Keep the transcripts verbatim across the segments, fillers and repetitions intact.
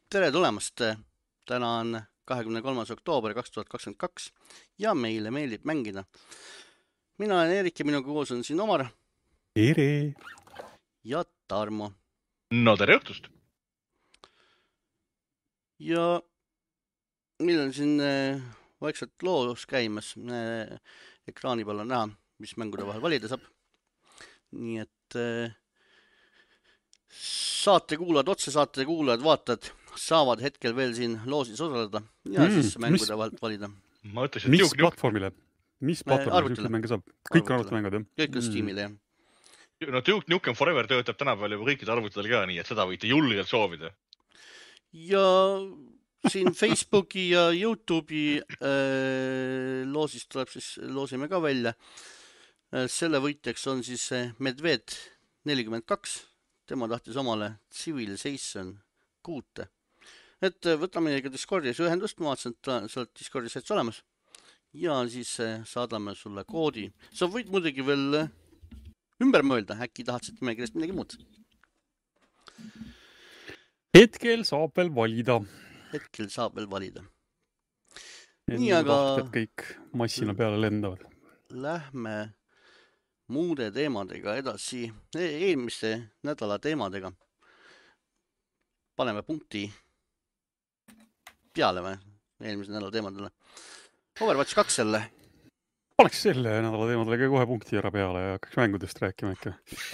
Tere tulemast! Täna on kahekümne kolmas oktoober kaks tuhat kakskümmend kaks ja meile meeldib mängida. Mina olen Eerik ja minuga koos on siin Omar Tere! ja Tarmo. No tere õhtust! Ja meil on siin äh, vaikselt loos käimas. Äh, ekraani peal on näha, mis mängude vahel valida saab. Nii et äh, saate kuulajad, otse saate kuulajad, vaatajad saavad hetkel veel siin loosis osaleda ja mm, siis mängude mis, vahelt valida. Ma ütles, mis juk, platvormile? Mis platvormile niisugune mänge saab? Kõik on arvutimängud, jah? Kõik on Steamile, jah. No Duke Nukem Forever töötab tänapäeval juba kõikide arvutidel ka nii, et seda võite julgelt soovida. Ja siin Facebooki ja YouTube'i äh, loosist tuleb siis, loosime ka välja. Äh, selle võitjaks on siis Medved nelikümmend kaks. Tema tahtis omale Civilization kuute. Et võtame meiega Discordis ühendust, ma vaatasin, et sa oled Discordis sets olemas. Ja siis saadame sulle koodi. Sa võid muidugi veel ümber mõelda, äkki tahtsid nimekirjast midagi muud. Hetkel saab veel valida. Hetkel saab veel valida. Nii, aga kõik massina peale lendavad. Lähme muude teemadega edasi. Eelmiste nädala teemadega. Paneme punkti peale või eelmise nädala teemadele. Overwatch kaks selle. Paneks selle nädala teemadele ka kohe punkti ära peale ja hakkaks mängudest rääkima ikka.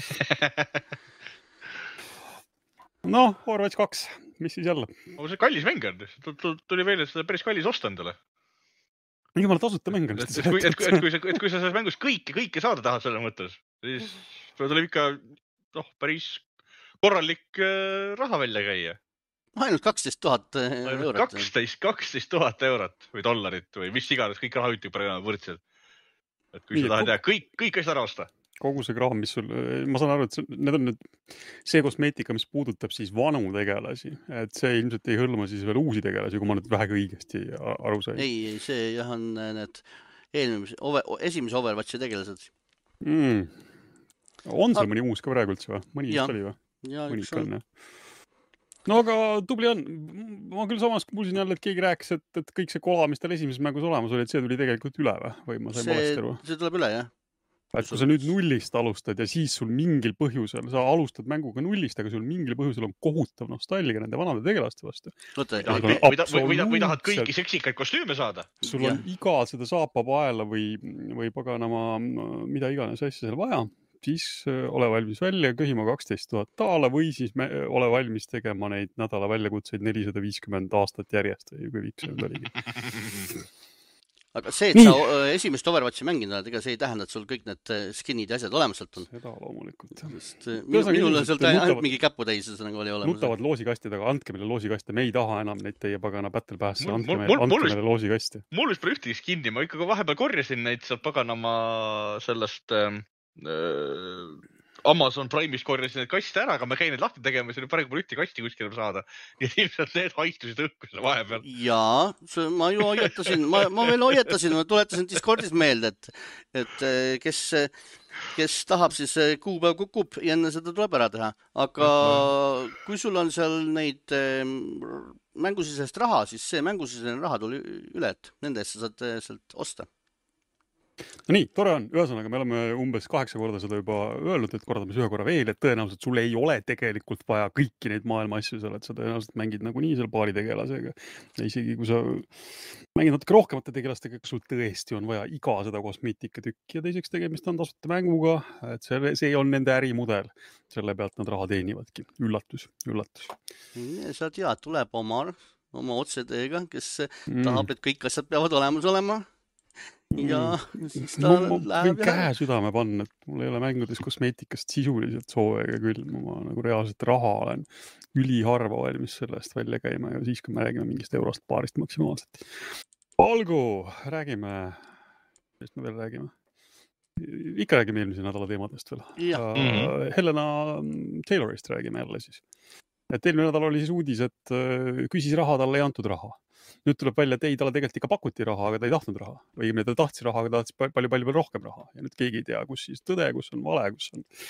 No, Overwatch kaks, mis siis jälle? O, see kallis mäng on. Tuli veel, et seda päris kallis osta endale. Jumala tasuta mäng on. Et, et, kui, et, et, kui sa, et kui sa selles mängus kõike, kõike saada tahad selle mõttes, siis tuleb ikka noh, päris korralik äh, raha välja käia. Ainult kaksteist tuhat eurot. kaksteist, kaksteist tuhat eurot või dollarit või mis iganes, kõik rahahütid praegu võrdselt. Et kui Nii, sa tahad teha kõik, kõik asjad ära osta. Kogu see kraam, mis sul, ma saan aru, et need on nüüd see kosmeetika, mis puudutab siis vanu tegelasi. Et see ilmselt ei hõlma siis veel uusi tegelasi, kui ma nüüd vähega õigesti aru sain. Ei, see jah on need eelmise, esimese Overwatchi tegelased. Mm. On seal ah. mõni uus ka praegu üldse või? Mõni ja. Oli või? Ja, mõni on, jah. No aga tubli on. Ma küll samas kuulsin jälle, et keegi rääkis, et, et kõik see kola, mis tal esimeses mängus olemas oli, et see tuli tegelikult üle või? Või ma sain valesti aru? See tuleb üle, jah. Et kui sa nüüd nullist alustad ja siis sul mingil põhjusel, sa alustad mänguga nullist, aga sul mingil põhjusel on kohutav nostalgia nende vanade tegelaste vastu. Võta, või, või, või, või tahad kõiki seksikaid kostüüme saada? Sul on ja. Iga seda saapapaela või, või paganama mida iganes asja seal vaja. Siis ole valmis välja köhima kaksteist tuhat taala või siis me ole valmis tegema neid nädala väljakutseid nelisada viiskümmend aastat järjest või kui viks see oligi. Aga see, et Nii. sa esimest Overwatchi mänginud oled, ega see ei tähenda, et sul kõik need skinid ja asjad olemas sealt on. Seda loomulikult. Sest minul on sealt ainult mingi käpu täis, see nagu oli olemas. Nutavad loosikastid, aga andke meile loosikaste. Me ei taha enam neid teie pagana Battle Passi. Andke meile, andke meile loosikaste. Mul vist pole ühtegi skinni. Ma ikkagi vahepeal korjasin neid sealt paganama sellest äh, Amazon Prime'is korjasin need kaste ära, aga me käin neid lahti tegema, see on praegu pole ühte kasti kuskil saada. Ja ilmselt need haistusid õhku selle vahepeal. Jaa, ma ju hoiatasin, ma, ma veel hoiatasin, ma tuletasin Discordis meelde, et, et kes, kes tahab, siis kuupäev kukub ja enne seda tuleb ära teha. Aga kui sul on seal neid mängusisest raha, siis see mängusisene raha tuli üle, et nende eest sa saad sealt osta. No nii, tore on. Ühesõnaga, me oleme umbes kaheksa korda seda juba öelnud, et kordame ühe korra veel, et tõenäoliselt sul ei ole tegelikult vaja kõiki neid maailma asju seal, et sa tõenäoliselt mängid nagu nii seal paari tegelasega. Ja isegi kui sa mängid natuke rohkemate tegelastega, kas sul tõesti on vaja iga seda kosmeetika tükki ja teiseks tegemist on tasuta mänguga, et see, see on nende ärimudel. Selle pealt nad raha teenivadki. Üllatus, üllatus. Sa tead, tuleb Omar oma otseteega, kes mm. tahab, et kõik asjad peavad olemas olema. Ja siis ta ma, ma läheb võin käe südame panna, et mul ei ole mängudes kosmeetikast sisuliselt soovega küll. Ma nagu reaalselt raha olen üliharva valmis sellest välja käima ja siis, kui me räägime mingist eurost paarist maksimaalselt. Olgu, räägime, millest me veel räägime? Ikka räägime eelmise nädala teemadest veel. Uh, Helena Taylorist räägime jälle siis. Et eelmine nädal oli siis uudis, et uh, küsis raha, talle ei antud raha. Nüüd tuleb välja, et ei, talle tegelikult ikka pakuti raha, aga ta ei tahtnud raha. Või ta tahtis raha, aga ta tahtis palju, palju, palju rohkem raha. Ja nüüd keegi ei tea, kus siis tõde, kus on vale, kus on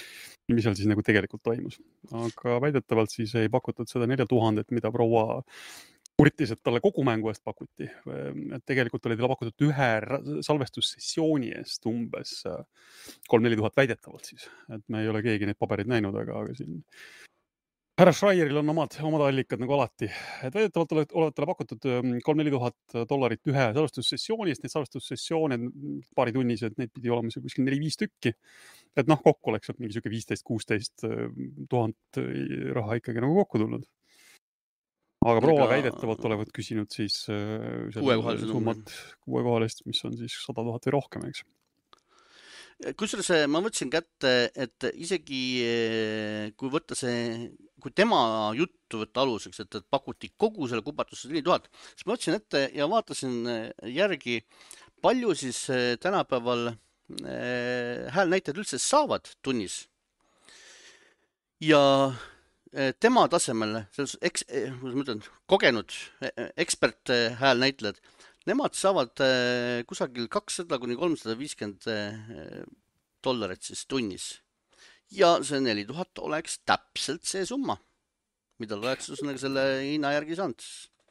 mis seal siis nagu tegelikult toimus. Aga väidetavalt siis ei pakutud seda nelja tuhandet, mida proua kurtis, et talle kogu mängu eest pakuti. Et tegelikult oli talle pakutud ühe salvestussessiooni eest umbes kolm-neli tuhat väidetavalt siis. Et me ei ole keegi neid paberid näinud, aga, aga siin härra Schreieril on omad, omad allikad nagu alati. Et väidetavalt olete talle pakutud kolm-neli tuhat dollarit ühe salvestussessiooni eest. Need salvestussessioone paari tunnised, neid pidi olema kuskil neli-viis tükki. Et noh, kokku oleks sealt mingi siuke viisteist kuusteist tuhat raha ikkagi nagu kokku tulnud. Aga proua väidetavalt olevat küsinud siis summat kuuekohalist, mis on siis sada tuhat või rohkem, eks. Kusjuures ma võtsin kätte, et isegi kui võtta see, kui tema juttu võtta aluseks, et, et pakuti kogu selle kupatusse neli tuhat, siis ma võtsin ette ja vaatasin järgi, palju siis tänapäeval häälnäitajad üldse saavad tunnis. Ja tema tasemel, eks, kuidas ma ütlen, kogenud ekspert häälnäitlejad, nemad saavad kusagil kakssada kuni kolmsada viiskümmend dollarit siis tunnis. Ja see neli tuhat oleks täpselt see summa, mida oleks selle hinna järgi saanud.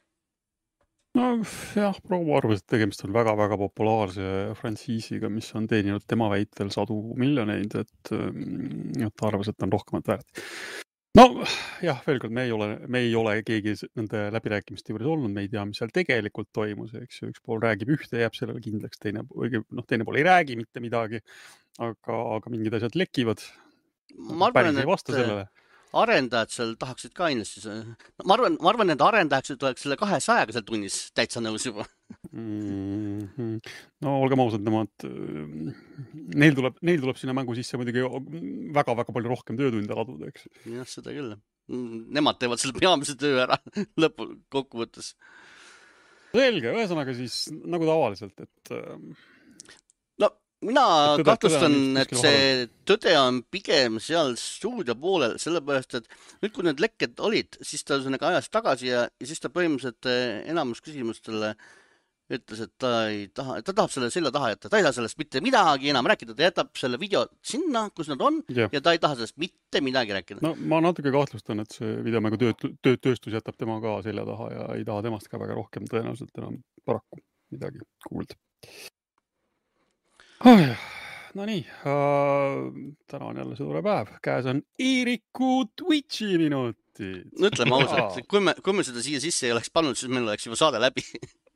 No jah, proua arvas, et tegemist on väga-väga populaarse frantsiisiga, mis on teeninud tema väitel sadu miljoneid, et, et ta arvas, et ta on rohkemat väärt. No jah, veel kord, me ei ole, me ei ole keegi nende läbirääkimiste juures olnud, me ei tea, mis seal tegelikult toimus, eks ju, üks pool räägib ühte, jääb sellele kindlaks, teine, noh, teine pool ei räägi mitte midagi, aga, aga mingid asjad lekivad. Ma arvan, et arendajad seal tahaksid ka kindlasti. Ma arvan, ma arvan, et arendajaks tuleks selle kahesajaga seal tunnis täitsa nõus juba. Mm-hmm. No olgem ausad, nemad, neil tuleb, neil tuleb sinna mängu sisse muidugi väga-väga palju rohkem töötunde laduda, eks. Jah, seda küll. Nemad teevad selle peamise töö ära lõpu kokkuvõttes. Selge, ühesõnaga siis nagu tavaliselt, et no mina tõde, kahtlustan, tõde et see tõde on pigem seal stuudio poolel, sellepärast, et nüüd kui need lekked olid, siis ta ajas tagasi ja, ja siis ta põhimõtteliselt enamus küsimustele ütles, et ta ei taha, ta tahab selle selja taha jätta, ta ei taha sellest mitte midagi enam rääkida, ta jätab selle video sinna, kus nad on ja, ja ta ei taha sellest mitte midagi rääkida. No ma natuke kahtlustan, et see videomängu tööt, tööt, tööstus jätab tema ka selja taha ja ei taha temast ka väga rohkem tõenäoliselt enam paraku midagi kuulda. Oh jah, no nii, uh, täna on jälle see tore päev, käes on Eeriku Twitchi minutid. No ütleme ausalt, kui me, kui me seda siia sisse ei oleks pannud, siis meil oleks juba saade läbi.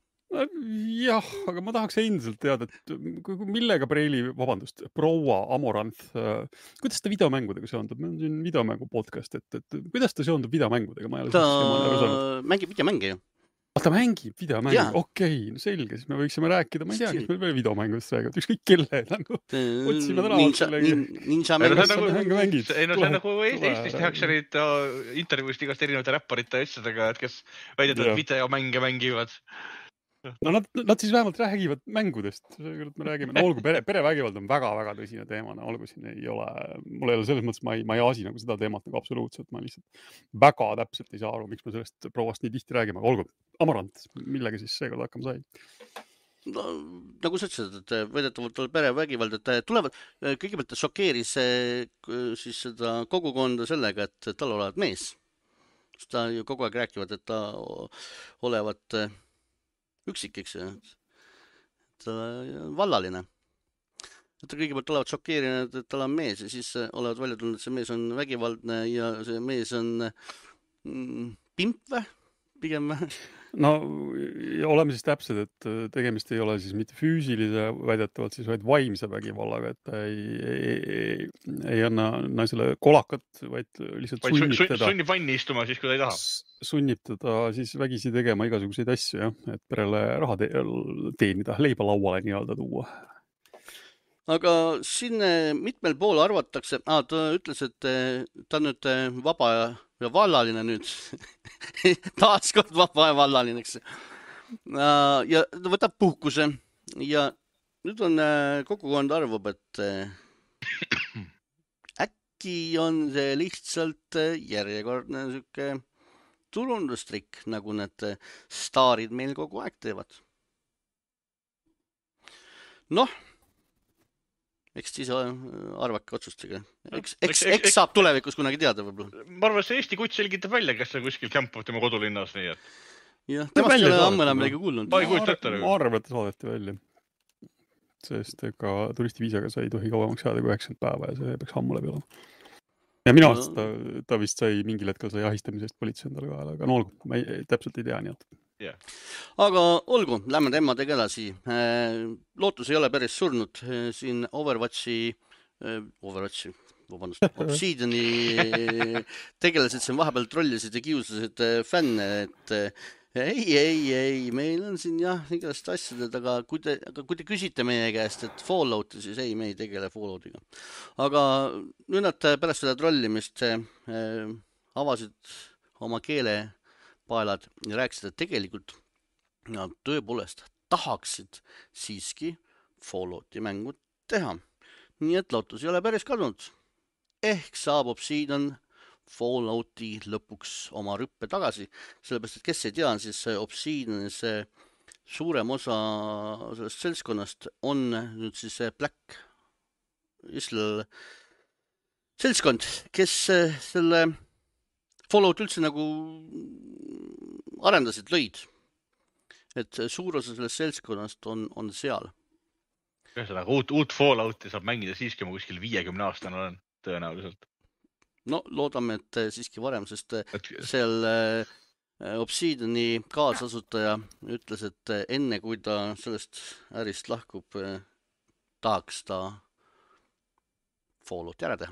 Jah, aga ma tahaks endiselt teada, et millega Preili, vabandust, proua Amoranth, kuidas ta videomängudega seondub? Meil on siin videomängu podcast, et, et kuidas ta seondub videomängudega? Ma ei ole ta mängib videomänge ju. Ta mängib videomängu, okei, no selge, siis me võiksime rääkida, ma ei tea, kes meil veel videomängudest räägivad, ükskõik kelle, nagu otsime tänavalt sellegi. Ninja mängud. Ei no see on nagu Eestis tehakse neid intervjuust igast erinevate räpparite asjadega, et kes väidetavad videomänge mängivad. No nad, nad siis vähemalt räägivad mängudest, me räägime, no olgu, pere, perevägivald on väga-väga tõsine teema, no olgu siin ei ole, mul ei ole selles mõttes, ma ei, ma ei asi nagu seda teemat nagu absoluutselt, ma lihtsalt väga täpselt ei saa aru, miks ma sellest prouast nii tihti räägime, aga olgu, Amarant, millega siis seekord hakkama sai? No, nagu sa ütlesid, et väidetavalt oli perevägivald, et tulevad, kõigepealt ta šokeeris siis seda kogukonda sellega, et tal olevat mees. Sest ta ju kogu aeg rääkivad, et ta olevat üksik, eks ju, et vallaline. Et ta kõigepealt olevat šokeerinud, et tal on mees ja siis olevat välja tulnud, et see mees on vägivaldne ja see mees on mm, pimp või? Pigem või? No oleme siis täpsed, et tegemist ei ole siis mitte füüsilise väidetavalt siis, vaid vaimse vägivallaga, et ta ei, ei, ei, ei anna naisele kolakat, vaid lihtsalt vaid sunnib sun, teda. Sunnib vanni istuma siis, kui ta ei taha. Sunnib teda siis vägisi tegema igasuguseid asju, jah, et perele raha te teenida, leiba lauale nii-öelda tuua. Aga siin mitmel pool arvatakse, ah, ta ütles, et ta on nüüd vaba ja, ja vallaline nüüd. Taaskord vaba ja vallaline, eks. Ja ta võtab puhkuse ja nüüd on kogukond arvab, et äkki on see lihtsalt järjekordne süke turundustrikk, nagu need staarid meil kogu aeg teevad. Noh, eks siis arvake otsustega. Eks, No, eks, eks- eks- eks saab tulevikus kunagi teada võib-olla. ma arvan, et see Eesti kutt selgitab välja, kes on kuskil kämpab tema kodulinnas, nii et Jah, temast ei välja ole saadeti, ammu enam noh. midagi kuulnud. Ma ei kujuta ette, ma nagu. arvan, et saadeti välja. Sest ega turistiviisaga sai tohi kauemaks jääda kui üheksakümmend päeva ja see peaks ammu läbi olema. Ja minu No. arust ta, ta vist sai mingil hetkel sai ahistamisest politsei endale kaela, aga no olgu, ma ei, täpselt ei tea nii. Aga olgu, lähme teemadega edasi. Lootus ei ole päris surnud. Siin Overwatchi, Overwatchi, vabandust, Obsidiani tegelased siin vahepeal trollisid ja kiusasid fänne, et ei, ei, ei, meil on siin jah, igast asjaded, aga kui te, aga kui te küsite meie käest, et Fallouti, siis ei, me ei tegele Falloutiga. Aga nüüd nad pärast seda trollimist äh, avasid oma keelepaelad ja rääkisid, et tegelikult nad tõepoolest tahaksid siiski Fallouti mängu teha. Nii et lootus ei ole päris kadunud. Ehk saab Obsidian Fallouti lõpuks oma rüppe tagasi, sellepärast, et kes ei tea, siis Obsidianis suurem osa sellest seltskonnast on nüüd siis Black Isle seltskond, kes selle Fallout üldse nagu arendasid, lõid. Et suur osa sellest seltskonnast on, on seal. ühesõnaga, uut, uut Fallouti saab mängida siiski, ma kuskil viiekümne aastane olen tõenäoliselt. No loodame, et siiski varem, sest Et, seal Obsidiani kaasasutaja ütles, et enne kui ta sellest ärist lahkub, tahaks ta Fallouti ära teha.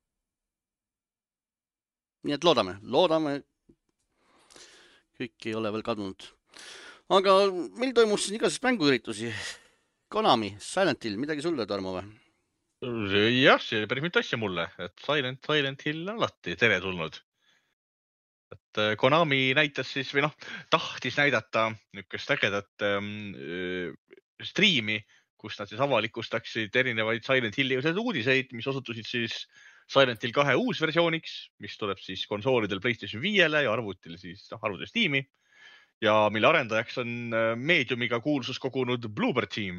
Nii et loodame, loodame, kõik ei ole veel kadunud. Aga meil toimus siin igasest mänguüritusi. Konami, Silent Hill, midagi sulle, Tarmo või? jah, see oli päris mitu asja mulle, et Silent, Silent Hill on alati tere tulnud. Et Konami näitas siis, või noh, tahtis näidata niisugust ägedat ähm, striimi, kus nad siis avalikustaksid erinevaid Silent Hilli uudiseid, mis osutusid siis Silent Hill kahe uusversiooniks, mis tuleb siis konsoolidel PlayStation viiele ja arvutil siis noh, arvutis tiimi. Ja mille arendajaks on meediumiga kuulsus kogunud Bloober Team.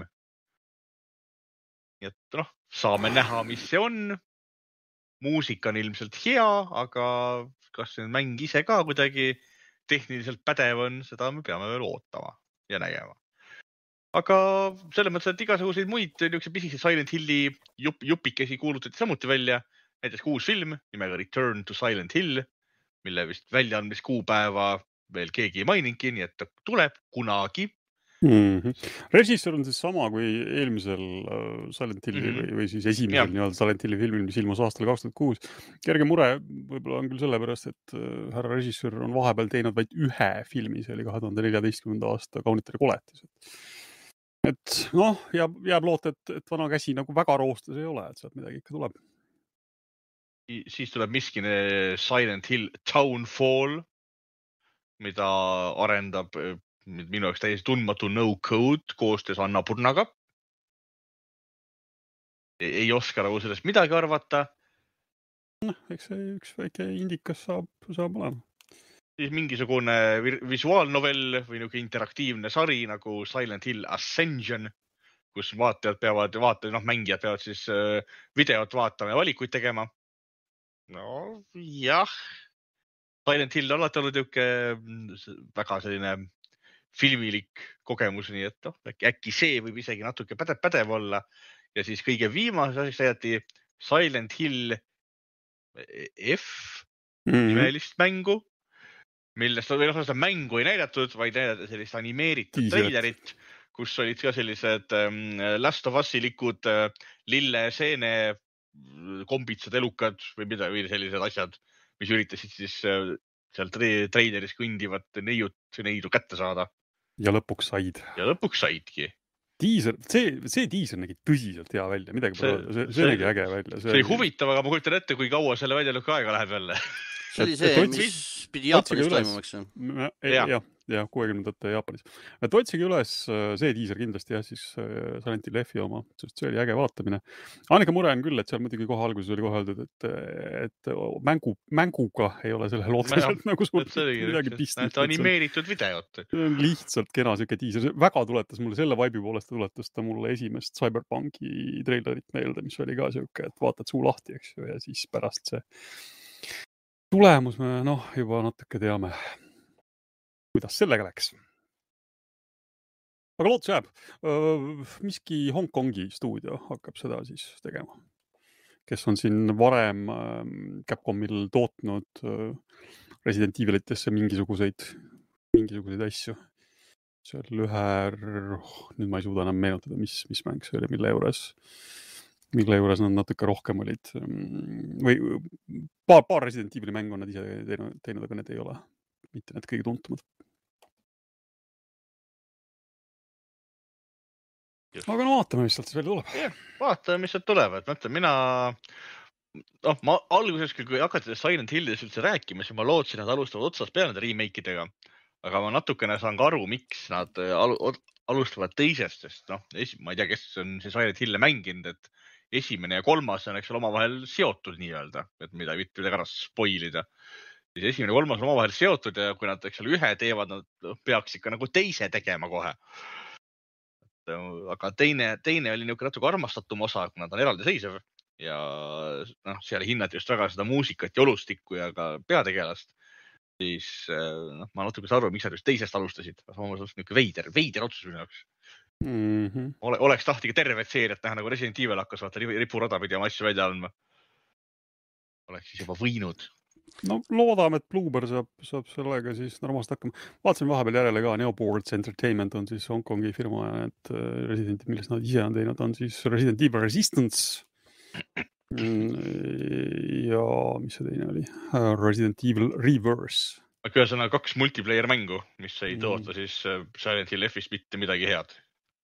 Nii et noh, saame näha, mis see on. Muusika on ilmselt hea, aga kas see mäng ise ka kuidagi tehniliselt pädev on, seda me peame veel ootama ja nägema. Aga selles mõttes, et igasuguseid muid pisiksi Silent Hilli jup, jupikesi kuulutati samuti välja. Näiteks uus film nimega Return to Silent Hill, mille vist väljaandmis kuupäeva veel keegi ei mainingi, nii et tuleb kunagi. Mm-hmm. Režissöör on siis sama kui eelmisel uh, Silent Hilli mm-hmm. või, või siis esimesel nii-öelda Silent Hilli filmil, mis ilmus aastal kaks tuhat kuus. Kerge mure võib-olla on küll sellepärast, et uh, härra režissöör on vahepeal teinud vaid ühe filmi, see oli kahe tuhande neljateistkümnenda aasta Kaunitari koletis. Et noh, jääb, jääb loota, et, et vana käsi nagu väga roostes ei ole, et sealt midagi ikka tuleb. Siis tuleb miskine Silent Hill Townfall, mida arendab minu jaoks täiesti tundmatu No Code koostöös Anna Purnaga. Ei oska nagu sellest midagi arvata. Noh, eks see üks väike indikas saab, saab olema. Siis mingisugune visuaalnovell või niisugune interaktiivne sari nagu Silent Hill Ascension, kus vaatajad peavad, vaatajad, noh, mängijad peavad siis videot vaatama ja valikuid tegema. No jah. Silent Hill on alati olnud niisugune väga selline filmilik kogemus, nii et noh, äkki see võib isegi natuke pädev, pädev olla. Ja siis kõige viimase asjaks näidati Silent Hill F mm-hmm. nimelist mängu, millest või noh, seda mängu ei näidatud, vaid näidati sellist animeeritud treilerit, kus olid ka sellised ähm, Last of Us-ilikud äh, lille seene kombitsad elukad või mida, või sellised asjad, mis üritasid siis äh, seal treileris kõndivat neiut, neidu kätte saada. Ja lõpuks said. Ja lõpuks saidki. Tiiser, see, see tiiser nägi tõsiselt hea välja, midagi see, see, see, see nägi äge välja. See oli huvitav, aga ma kujutan ette, kui kaua selle väljalõkke aega läheb jälle. See oli see, mis pidi Jaapanis toimumaks. Jah, jah, kuuekümnendate Jaapanis. et otsige üles see diiser kindlasti jah, siis Silent Hill F-i oma, sest see oli äge vaatamine. Ainuke mure on küll, et seal muidugi kohe alguses oli kohe öeldud, et, et mängu, mänguga ei ole sellel otseselt nagu suurt midagi pistmist. Et animeeritud videot. Lihtsalt kena siuke diiser. Väga tuletas mulle selle vibe'i poolest, tuletas ta mulle esimest Cyberpunki treilerit meelde, mis oli ka siuke, et vaatad suu lahti, eks ju, ja siis pärast see tulemus me noh, juba natuke teame, kuidas sellega läks. Aga lootus jääb. Miski Hongkongi stuudio hakkab seda siis tegema, kes on siin varem Capcomil tootnud Resident Evilitesse mingisuguseid, mingisuguseid asju. See oli ühe, nüüd ma ei suuda enam meenutada, mis, mis mäng see oli, mille juures, mille juures nad natuke rohkem olid. Või paar, paar Resident Evili mängu on nad ise teinud, teinud, aga need ei ole mitte need kõige tuntumad. Just. Aga no vaatame, mis sealt siis veel tuleb. Ja, vaatame, mis sealt tuleb. Et mõtle, mina, noh, ma alguses, kui hakati Silent Hillidest üldse rääkima, siis ma lootsin, et alustavad otsast peale nende remake-idega. Aga ma natukene saan ka aru, miks nad alustavad teisest, sest noh, ma ei tea, kes on see Silent Hill'e mänginud, et esimene ja kolmas on eks omavahel seotud nii-öelda, et mida ei vitt üle ära spoilida. Siis esimene ja kolmas on omavahel seotud ja kui nad eks ühe teevad, nad peaks ikka nagu teise tegema kohe. Aga teine, teine oli niuke natuke armastatum osa, kui nad on eraldiseisev ja noh, seal hinnati just väga seda muusikat ja olustikku ja ka peategelast. Siis noh, ma natuke saan aru, miks nad just teisest alustasid. Ma olen niuke veider, veider otsus minu jaoks. Mm-hmm. Ole, oleks tahtiga tervet seeriat näha, nagu Resident Evil hakkas vaata ripurada pidi oma asju välja andma. Oleks siis juba võinud. No loodame, et Bloober saab, saab sellega siis normaalselt hakkama. Vaatasin vahepeal järele ka, Neoboards Entertainment on siis Hongkongi firma ja need Resident, millest nad ise on teinud, on siis Resident Evil Resistance. Ja mis see teine oli? Resident Evil Reverse. Aga ühesõnaga kaks multiplayer mängu, mis ei toota mm. siis Silent Hill F-ist mitte midagi head.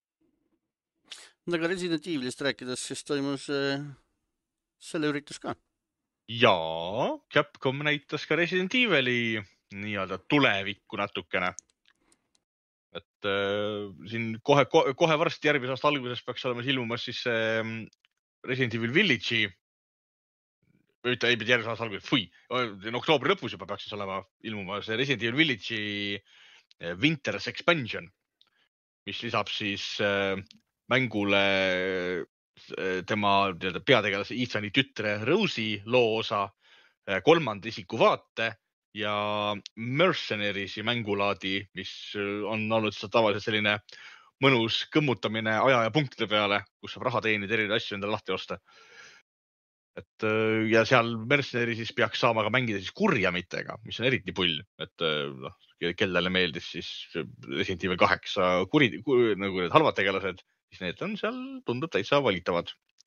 Aga Resident Evilist rääkides, siis toimus äh, selle üritus ka. Jaa, Capcom näitas ka Resident Evili nii-öelda tulevikku natukene. Et äh, siin kohe, kohe, kohe varsti järgmise aasta alguses peaks olema ilmumas siis äh, Resident Evil Village'i. Või ei pidi järgmise aasta alguses, fui, oktoobri lõpus juba peaks siis olema ilmumas Resident Evil Village'i Winter's Expansion, mis lisab siis äh, mängule tema peategelase Ethani tütre Rose'i loo osa, kolmanda isiku vaate ja Mercenaries'i mängulaadi, mis on olnud tavaliselt selline mõnus kõmmutamine aja ja punktide peale, kus saab raha teenida erinevaid asju endale lahti osta. Et, ja seal Mercenaries'is peaks saama ka mängida siis kurjamitega, mis on eriti pull. Et noh, kellele meeldis siis Resident Evil kaheksa kuri, kuri, nagu need halvad tegelased, siis need on seal, tundub täitsa valitavad.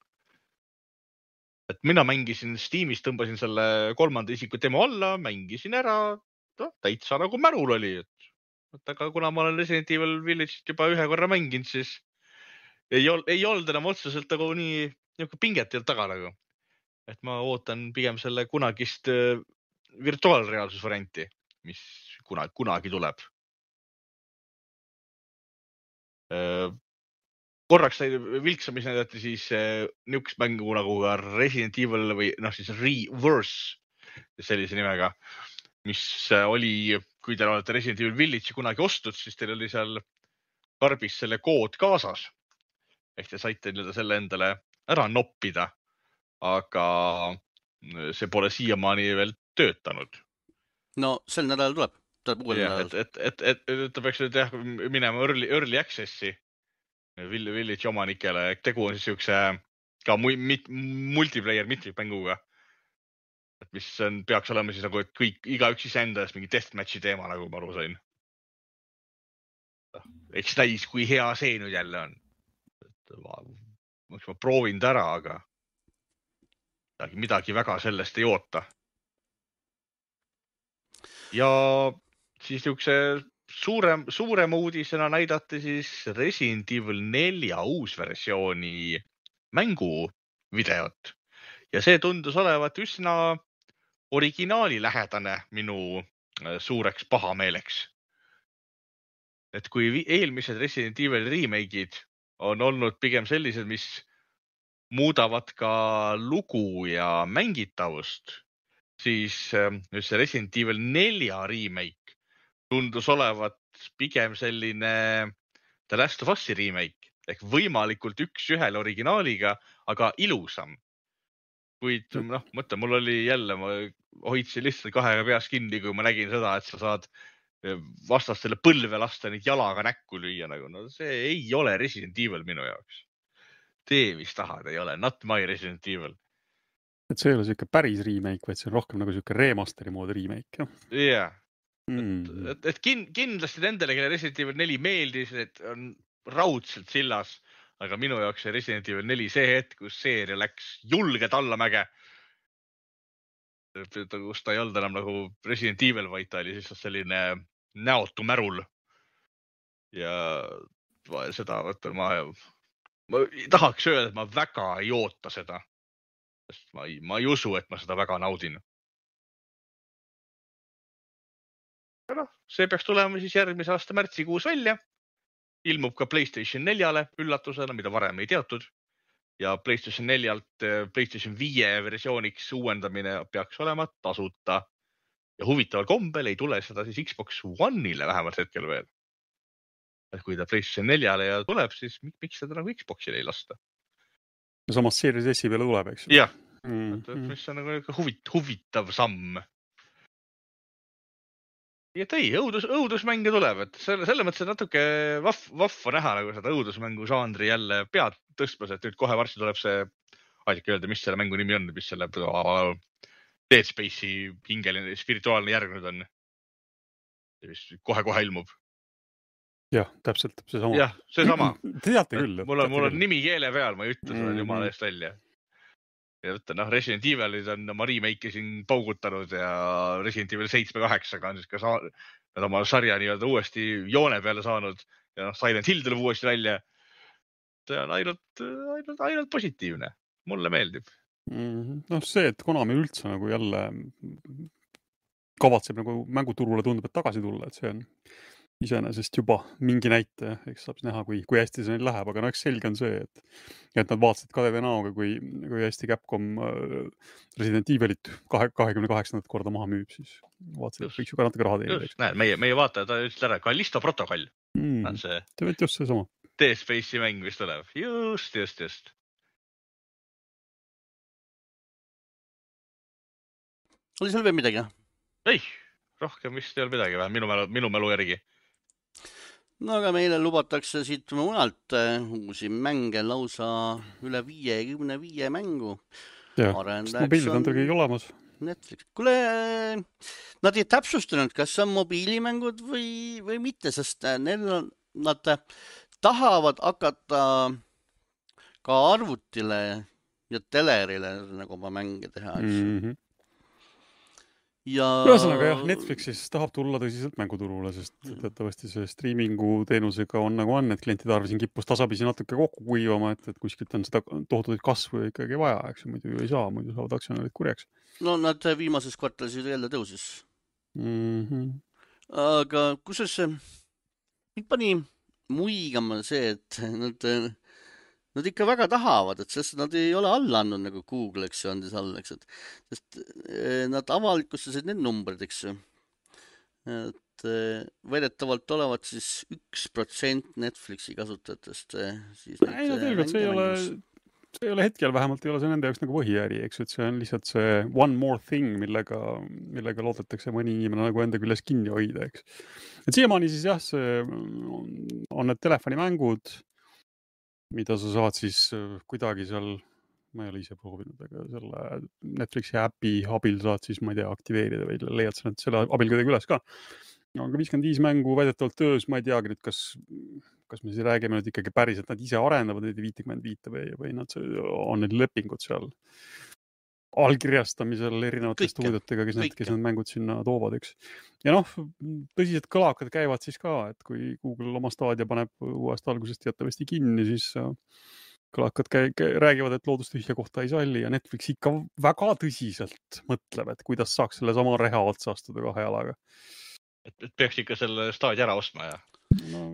Et mina mängisin Steamis, tõmbasin selle kolmanda isiku demo alla, mängisin ära, no, täitsa nagu märul oli. Et, et aga kuna ma olen Resident Evil Village'it juba ühe korra mänginud, siis ei, ol, ei olnud enam otseselt nagu nii, nii pinget ei olnud taga nagu. Et ma ootan pigem selle kunagist virtuaalreaalsusvarianti, mis kunagi, kunagi tuleb. Korraks vilksamis näidati siis niukest mängu nagu Resident Evil või noh siis Reverse sellise nimega, mis oli, kui teil olete Resident Evil Village'i kunagi ostud, siis teil oli seal karbis selle kood kaasas. Ehk te saite selle endale ära noppida, aga see pole siiamaani veel töötanud. No sel nädal tuleb, tuleb uuel nädal. Et, et, et, et ta peaks nüüd jah, minema early, early access'i Village omanikele. Tegu on siis üks ka multiplayer mitmikmänguga, mis on, peaks olema siis nagu, et kõik, iga üks ise enda mingi deathmatchi teema, nagu ma aru sain. Eks näis, kui hea see nüüd jälle on. Ma, ma proovin ta ära, aga midagi, midagi väga sellest ei oota. Ja siis niukse Suurem, suurem uudisena näidati siis Resident Evil nelja uusversiooni mängu videot. Ja see tundus olevat üsna originaali lähedane minu suureks pahameeleks. et kui vi- eelmised Resident Evil remake'id on olnud pigem sellised, mis muudavad ka lugu ja mängitavust, siis äh, nüüd see Resident Evil nelja remake tundus olevat pigem selline The Last of Us'i remake ehk võimalikult üks-ühele originaaliga, aga ilusam. Kuid noh, mõtle, mul oli jälle, ma hoidsin lihtsalt kahega peas kinni, kui ma nägin seda, et sa saad vastastele põlve lasta neid jalaga näkku lüüa. Nagu. No see ei ole Resident Evil minu jaoks. Tee, mis tahad, ei ole. Not my Resident Evil. Et see ei ole siuke päris remake, vaid see on rohkem nagu siuke remasteri moodi remake. Jah. Yeah. Mm. Et, et kindlasti nendele, kelle Resident Evil neli meeldis, et on raudselt sillas, aga minu jaoks see Resident Evil neli see hetk, kus seeria läks julgelt allamäge, kus ta ei olnud enam nagu Resident Evil, vaid ta oli siis selline näotu märul. Ja seda võtan ma, ma tahaks öelda, et ma väga ei oota seda, sest ma ei, ma ei usu, et ma seda väga naudin. Ja noh, see peaks tulema siis järgmise aasta märtsikuus välja. Ilmub ka PlayStation neljale üllatusena, mida varem ei teatud. Ja PlayStation neljalt PlayStation viie versiooniks uuendamine peaks olema tasuta. Ja huvitaval kombel ei tule seda siis Xbox One'ile vähemalt hetkel veel. Et kui ta PlayStation neljale ja tuleb, siis miks seda nagu Xbox'ile ei lasta? Samas Series S-i peale tuleb, eks? Jah, mm, mm. mis on nagu huvit, huvitav samm. Ja ei, õudus, õudusmänge tuleb, et selle, selle mõttes natuke vaff, vaffa näha nagu seda õudusmängu žanri jälle pead tõstmas, et nüüd kohe varsti tuleb see, aidike öelda, mis selle mängu nimi on, mis selle Dead Space'i hingeline, spirituaalne järg nüüd on. Kohe-kohe ilmub. Jah, täpselt, see sama. Jah, see sama. Te teate küll. Mul on, mul on nimi keele peal, ma ei ütle seda mm-hmm. jumala eest välja. Ja võtta, noh, Resident Evilid on oma remake'i siin paugutanud ja Resident Evil seitse kaheksaga on siis ka saa, nad oma sarja nii-öelda uuesti joone peale saanud ja noh, Silent Hill tuleb uuesti välja. See on ainult, ainult, ainult positiivne. Mulle meeldib. Mm-hmm. No see, et Konami üldse nagu jälle kavatseb nagu mänguturule tundub, et tagasi tulla, et see on iseenesest juba mingi näite, eks saab näha, kui, kui hästi see neil läheb, aga no eks selge on see, et, et nad vaatasid kadede näoga, kui, kui hästi Capcom Resident Evilit kahekümne kaheksandat korda maha müüb, siis vaatasid, et võiks ju ka natuke raha teenida. Näed, meie, meie vaatajad ütlesid ära, Callisto protokoll. Mm, see just see sama. Dead Space'i mäng, mis tuleb. Just, just, just. Oli seal veel midagi? Ei, rohkem vist ei ole midagi, vähem minu mälu, minu mälu järgi. No aga meile lubatakse siit mujalt uusi mänge, lausa üle viiekümne viie mängu. Jah, sest mobiilid on tal kõige olemas. Netflix. Kule, nad ei täpsustanud, kas on mobiilimängud või, või mitte, sest neil on, nad tahavad hakata ka arvutile ja telerile nagu oma mänge teha. Mm-hmm. Ja... Ühesõnaga jah, Netflixis tahab tulla tõsiselt mänguturule, sest teatavasti see streamingu teenusega on nagu on, et klientide arv siin kippus tasapisi natuke kokku kuivama, et, et kuskilt on seda tohutuid kasvu ikkagi vaja, eks muidu ei saa, muidu saavad aktsionärid kurjaks. No nad viimases kvartalis jälle tõusis. Mm-hmm. Aga kusjuures mind pani muigama see, et nad, nad ikka väga tahavad, et sest nad ei ole alla andnud nagu Google, eks ju, andis alla, eks, et sest nad avalikustasid need numbrid, eks ju. Et väidetavalt olevat siis üks protsent Netflixi kasutajatest. Siis ei, no tegelikult see ei ole, see ei ole hetkel, vähemalt ei ole see nende jaoks nagu põhiäri, eks, et see on lihtsalt see one more thing, millega, millega loodetakse mõni inimene nagu enda küljes kinni hoida, eks. Et siiamaani siis jah, see on need telefonimängud, mida sa saad siis kuidagi seal, ma ei ole ise proovinud, aga selle Netflixi äpi abil saad siis, ma ei tea, aktiveerida või leiad sa selle abil kuidagi üles ka. Aga viiskümmend viis mängu väidetavalt töös, ma ei teagi nüüd, kas, kas me siis räägime nüüd ikkagi päris, et nad ise arendavad neid viiskümmend viis või, või nad on need lepingud seal allkirjastamisel erinevate stuudiotega, kes, kes need mängud sinna toovad, eks. Ja noh, tõsised kõlakad käivad siis ka, et kui Google oma staadia paneb uuest algusest jättavasti kinni, siis kõlakad käi, käi, räägivad, et loodustühja kohta ei salli ja Netflix ikka väga tõsiselt mõtleb, et kuidas saaks selle sama reha otsa astuda kahe jalaga. Et, et peaks ikka selle staadia ära ostma ja no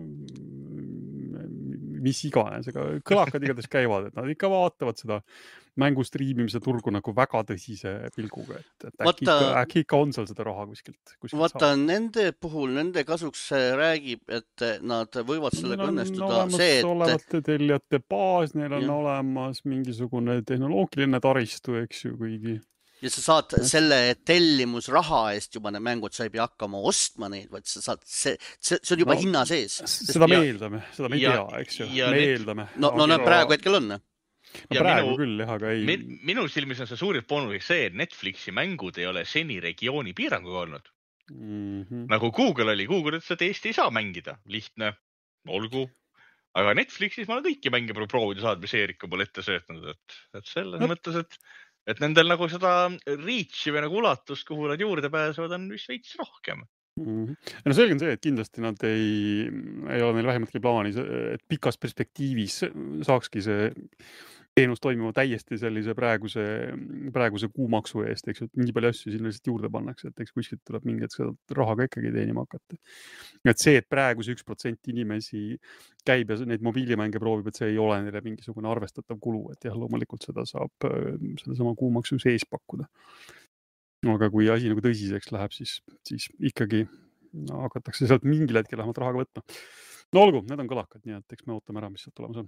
mis iganes, aga kõlakad igatahes käivad, et nad ikka vaatavad seda mängu striimimise turgu nagu väga tõsise pilguga, et, et äkki, Vaata- ikka, äkki ikka on seal seda raha kuskilt, kuskilt Vaata, nende puhul, nende kasuks see räägib, et nad võivad sellega õnnestuda see, et olevate tellijate baas, neil on Jah. olemas mingisugune tehnoloogiline taristu, eks ju, kuigi ja sa saad selle tellimusraha eest juba need mängud, sa ei pea hakkama ostma neid, vaid sa saad, see, see, see on juba No, hinna sees. seda me ja- eeldame, seda me ei ja- tea, eks ju, ja me need- eeldame. No, no Aga- nad praegu hetkel on. no ja praegu minu- küll, jah, aga ei. Min, minu silmis on see suurim boonuseks see, et Netflixi mängud ei ole seni regiooni piiranguga olnud. Mm-hmm. Nagu Google oli, Google ütles, et Eesti ei saa mängida. Lihtne, olgu. Aga Netflixis ma olen kõiki mänge proovida saanud, mis Eerik on mulle ette söötnud, et, et selles No. mõttes, et, et nendel nagu seda reach'i või nagu ulatust, kuhu nad juurde pääsevad, on vist veits rohkem. Mm-hmm. No selge on see, et kindlasti nad ei, ei ole neil vähematki plaanis, et pikas perspektiivis saakski see teenus toimima täiesti sellise praeguse, praeguse kuumaksu eest, eks ju, et nii palju asju sinna lihtsalt juurde pannakse, et eks kuskilt tuleb mingi hetk seda rahaga ikkagi teenima hakata. Et see, et praegu see üks protsent inimesi käib ja neid mobiilimänge proovib, et see ei ole neile mingisugune arvestatav kulu, et jah, loomulikult seda saab seda sama kuumaksu sees pakkuda. Aga kui asi nagu tõsiseks läheb, siis, siis ikkagi no, hakatakse sealt mingil hetkel vähemalt rahaga võtma. No olgu, need on kõlakad, nii et eks me ootame ära, mis sealt tulemas on.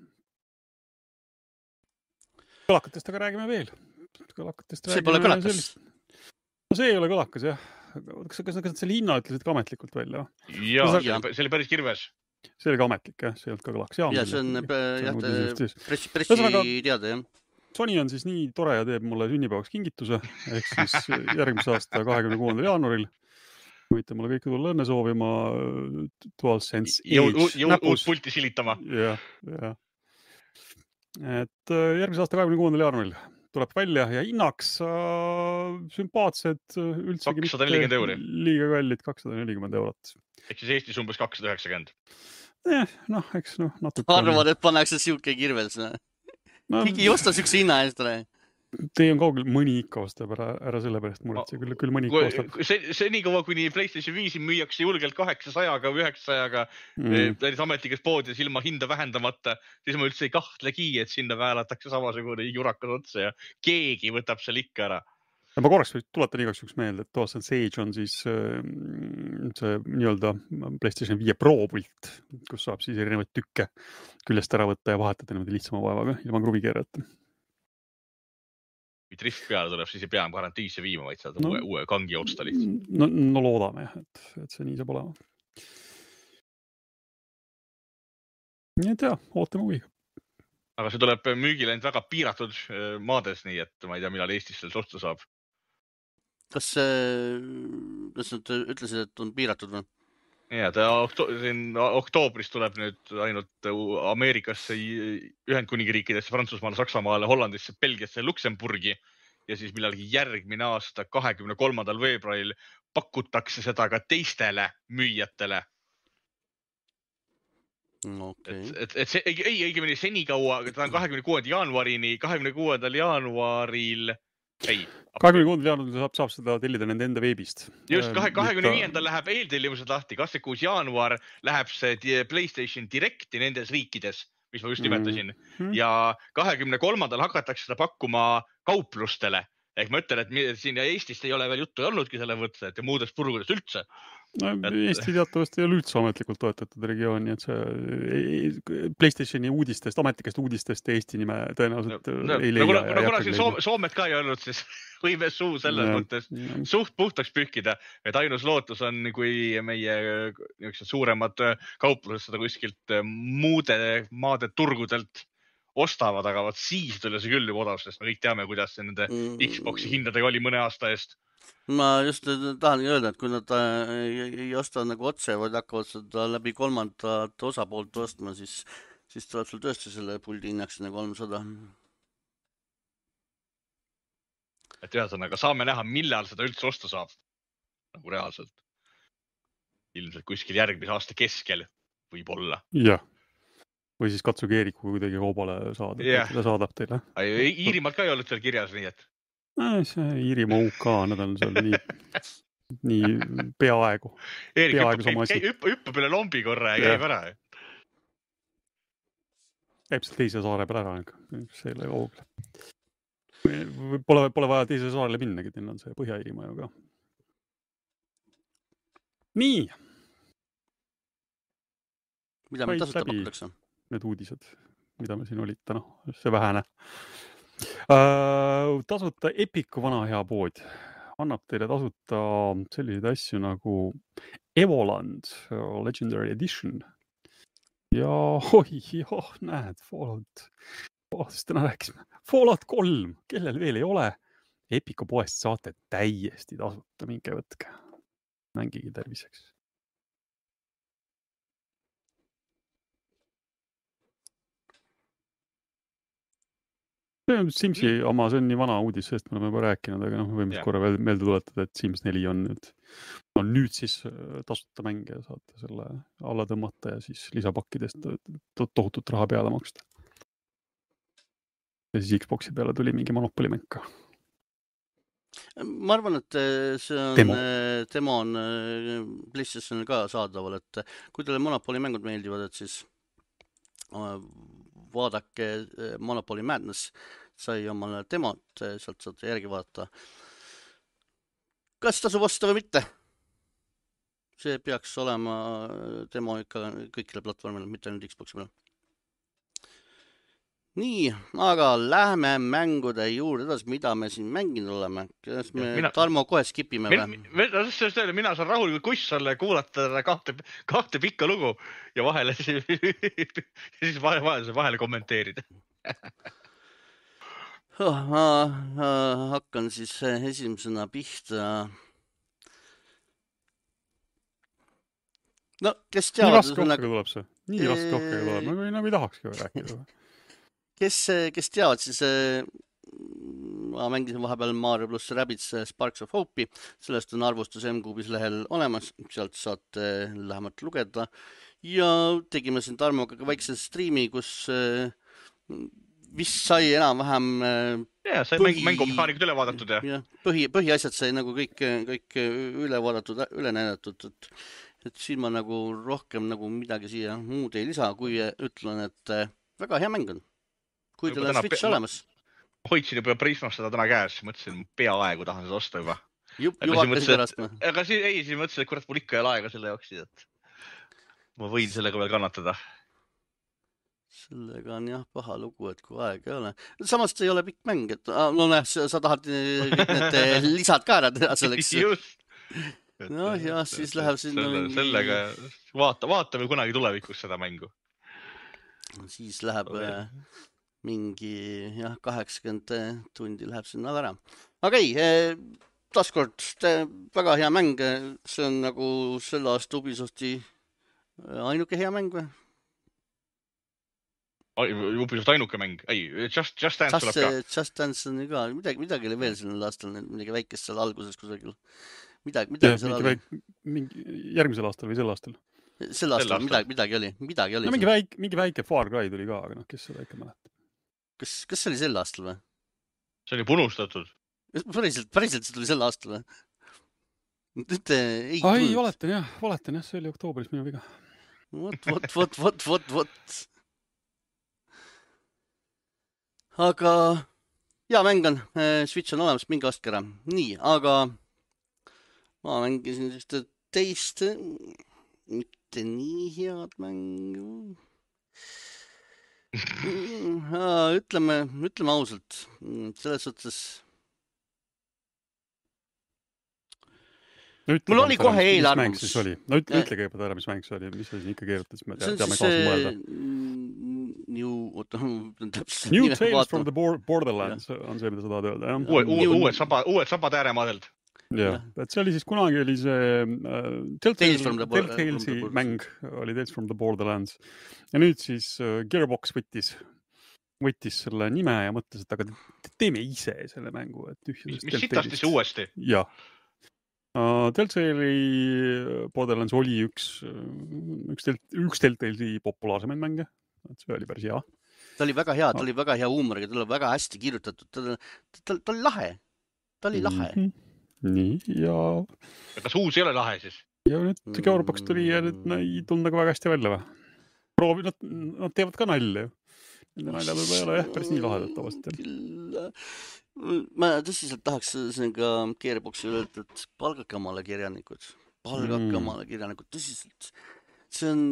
Kõlakatest aga räägime veel. Kõlakatest See pole kõlakas. sellist... no see ei ole kõlakas, jah. Kas, kas, kas nad selle hinna ütlesid ka ametlikult välja? Ja, No ja. sa- see oli päris kirves. See oli ka ametlik, jah. See ei olnud ka kõlaks. Ja see on jah, pressi, pressi Ühesõnaga- teada, jah. Sony on siis nii tore ja teeb mulle sünnipäevaks kingituse, ehk siis järgmise aasta kahekümne kuuendal jaanuaril. Võite mulle kõik tulla õnne soovima DualSense Jõud, Edge jõud, uut näpus. pulti silitama. Jah, jah. Et äh, järgmise aasta kahekümne kuuendal jaanuaril tuleb välja ja hinnaks äh, sümpaatsed, üldsegi kakssada nelikümmend euri. liiga kallid kakssada nelikümmend eurot. Ehk siis Eestis umbes kakssada üheksakümmend. Eh, noh, eks noh, natuke. Arvad, et pannakse siuke kirvels. no, Keegi ei osta siukse hinna eest. Teie on kaugel, mõni ikka ostab ära, ära selle pärast muretse, küll, küll mõni ikka ostab. See, see nii kaua, kuni PlayStation viis müüakse julgelt kaheksasajaga või üheksasajaga Mm. näiteks ametlikes poodides ilma hinda vähendamata, siis ma üldse ei kahtlegi, et sinna väälatakse samasugune jurakas otsa ja keegi võtab selle ikka ära. Ma korraks tuletan igaks juhuks meelde, et DualSense Edge on siis äh, see nii-öelda PlayStation viie Pro pult, kus saab siis erinevaid tükke küljest ära võtta ja vahetada niimoodi lihtsama vaevaga, ilma kruvikeerata. Kui drift peale tuleb, siis ei pea garantiisse viima, vaid saad No. uue, uue kangi osta lihtsalt. No, no loodame, et, et see nii saab olema. Nii et jah, ootame huviga. Aga see tuleb müügile ainult väga piiratud äh, maades, nii et ma ei tea, millal Eestis sellest osta saab. Kas, kas nad ütlesid, et on piiratud või? Ja, ta okto siin oktoobris tuleb nüüd ainult Ameerikasse, Ühendkuningriikidesse, Prantsusmaale, Saksamaale, Hollandisse, Belgiasse, Luksemburgi ja siis millalgi järgmine aasta kahekümne kolmandal veebruaril pakutakse seda ka teistele müüjatele. Okay. Et, et, et see, ei, õigemini senikaua, ta on kahekümne kuuendal jaanuarini, kahekümne kuuendal jaanuaril, ei. kahekümne kuuendal jaanuaril saab, saab seda tellida nende enda veebist. Just, kahekümne viiendal läheb eeltellimused lahti, kakskümmend kuus jaanuar läheb see PlayStation Directi nendes riikides, mis ma just nimetasin. Mm-hmm. Ja kahekümne kolmandal hakatakse seda pakkuma kauplustele. Ehk ma ütlen, et siin Eestist ei ole veel juttu olnudki selle võtta, et ja muudest purgudest üldse. No, Et- Eesti teatavasti ei ole üldse ametlikult toetatud regiooni, et see PlayStationi uudistest, ametlikest uudistest Eesti nime tõenäoliselt No, ei no, leia. kuna, no, kuna siin Soom, Soomet ka ei olnud, siis võime suu selles Ja. mõttes suht puhtaks pühkida, et ainus lootus on, kui meie niisugused suuremad kauplused seda kuskilt muude maade turgudelt ostavad, aga vaat siis tuli see küll juba odav, sest me kõik teame, kuidas see nende Xboxi hindadega oli mõne aasta eest. Ma just tahangi öelda, et kui nad äh, ei, ei osta nagu otse, vaid hakkavad seda läbi kolmandat osapoolt ostma, siis, siis tuleb sul tõesti selle puldi hinnaks nagu kolmsada. Et ühesõnaga saame näha, millal seda üldse osta saab. Nagu reaalselt. Ilmselt kuskil järgmise aasta keskel võib olla. jah. Või siis katsuge Eeriku kuidagi kaubale saada. Jah. Ta saadab teile. Iirimaalt ka ei olnud seal kirjas, nii et. See Iirimaa U K, nad on seal nii nii peaaegu. Eerik peaaegu hüppab, sama asi. hüppab, hüppab üle lombi korra ja käib ära. Käib seal teise saare peal ära. See ei ole hoogle. Pole, pole vaja teise saarele minnagi, teil on see Põhja-Iirimaa ju ka. Nii. Mida me tasuta pakutakse? Need uudised, mida me siin olid täna, see vähene. Uh, tasuta Epiku vana hea pood annab teile tasuta selliseid asju nagu Evoland Legendary Edition. Ja oi, jah, näed, Fallout. Falloutist täna rääkisime. Fallout kolm, kellel veel ei ole. Epiku poest saate täiesti tasuta, minge võtke. Mängigi terviseks. See on Simsi oma, see on nii vana uudis, sest me oleme juba rääkinud, aga noh, võime korra veel meelde tuletada, et Sims neli on nüüd, on nüüd siis tasuta mäng ja saate selle alla tõmmata ja siis lisapakkidest tohutut raha peale maksta. Ja siis Xboxi peale tuli mingi Monopoly mäng ka. Ma arvan, et see on, demo, demo on PlayStationil ka saadaval, et kui teile Monopoly mängud meeldivad, et siis vaadake Monopoly Madness, sai omale demot, sealt saate järgi vaadata. Kas tasub osta või mitte? See peaks olema demo ikka kõikile platvormile, mitte nüüd Xboxi peale. Nii, aga lähme mängude juurde edasi, mida me siin mänginud oleme. Kas me mina, Tarmo kohe skipime või? Mina, mina saan rahulikult kuss olla ja kuulata kahte, kahte pikka lugu ja vahele ja siis vahele, vahele, vahele kommenteerida. oh, ma, ma hakkan siis esimesena pihta. No, kes teavad... Nii raske ohkaga tuleb see. Nii raske ohkaga tuleb. Ma ei, ei tahakski rääkida. Kes, kes teavad, siis ma mängisin vahepeal Mario pluss Rabbids Sparks of Hope'i. Sellest on arvustus M-Kuubis lehel olemas. Sealt saate lähemalt lugeda. Ja tegime siin Tarmoga väikse striimi, kus vist sai enam-vähem ja, sai põhi... mängumehaanikad üle vaadatud. Ja. Ja, põhi, põhiasjad sai nagu kõik, kõik üle vaadatud, üle näidatud. Et, et siin ma nagu rohkem nagu midagi siia muud ei lisa, kui ütlen, et väga hea mäng on. Kui teil on Switch pe... olemas. Hoidsin juba Prismast seda täna käes, mõtlesin, peaaegu tahan seda osta juba. Jup, juba hakkasid pärast. Aga siis, ei, siis mõtlesin, et kurat, mul ikka ei ole aega selle jaoks, et ma võin sellega veel kannatada. Sellega on jah paha lugu, et kui aeg ei ole. Samas ei ole pikk mäng, et no näh, sa tahad kõik need lisad ka ära teha selleks. Just. No ja siis läheb sinna selle, mingi... Sellega vaata, vaatame kunagi tulevikus seda mängu. Siis läheb... Okay. mingi jah, kaheksakümmend tundi läheb sinna ära. Aga ei, taaskord väga hea mäng. See on nagu selle aasta Ubisofti ainuke hea mäng või? Ubisoft ainuke mäng? Ei, Just, just Dance just, tuleb ka. Just Dance on ka. Midagi, midagi oli veel sellel aastal, midagi väikest seal alguses kusagil. Midagi, midagi ja, mingi väik, mingi, järgmisel aastal või sel aastal? Sel aastal midagi, midagi oli. Midagi oli no, mingi, väike, mingi väike Far Cry tuli ka, aga noh, kes seda ikka mäletab? Kas, kas see oli sel aastal või? See oli punustatud. Päriselt, päriselt see tuli sel aastal või? Nüüd ei... Ai, oletan jah, oletan jah, see oli oktoobris minu viga. Vot, vot, vot, vot, vot, vot. Aga hea mäng on, Switch on olemas, mingi ostke ära. Nii, aga ma mängisin sellist teist, mitte nii head mängu. ütleme, ütleme ausalt, selles suhtes no, mul oli kohe eelarvamus. No ütle, ütle kõigepealt ära, mis mäng see oli, mis see siin ikka keerutas, me teame kaasa mõelda. New, New Tales from the Borderlands ja. On see, mida sa tahad öelda, jah? Uued, uued, saba, uued sabad ääremaadelt. jah, et see oli siis kunagi oli see uh, Telltalesi mäng oli Tales from the Borderlands ja nüüd siis uh, Gearbox võttis võttis selle nime ja mõtles, et aga teeme ise selle mängu, et tühjadest mis sitasti see uuesti? jah uh, Telltali Borderlands oli üks üks, üks Telltalesi populaarsemaid mänge, et see oli päris hea ta oli väga hea, ta oli väga hea huumoriga, ta oli väga hästi kirjutatud ta, ta, ta, ta oli lahe ta oli lahe mm -hmm. nii, ja... Kas uus ei ole lahe siis? Ja nüüd Gearbox tuli ja nüüd no, ei tulnud nagu väga hästi välja või? Proovi, nad, nad teevad ka nalja ju. Nende naljad võib-olla ei ole jah, päris nii lahedalt tavaliselt. Ma tõsiselt tahaks ka Gearboxi öelda, et palgake omale kirjanikud. Palgake mm. omale kirjanikud. Tõsiselt. See on...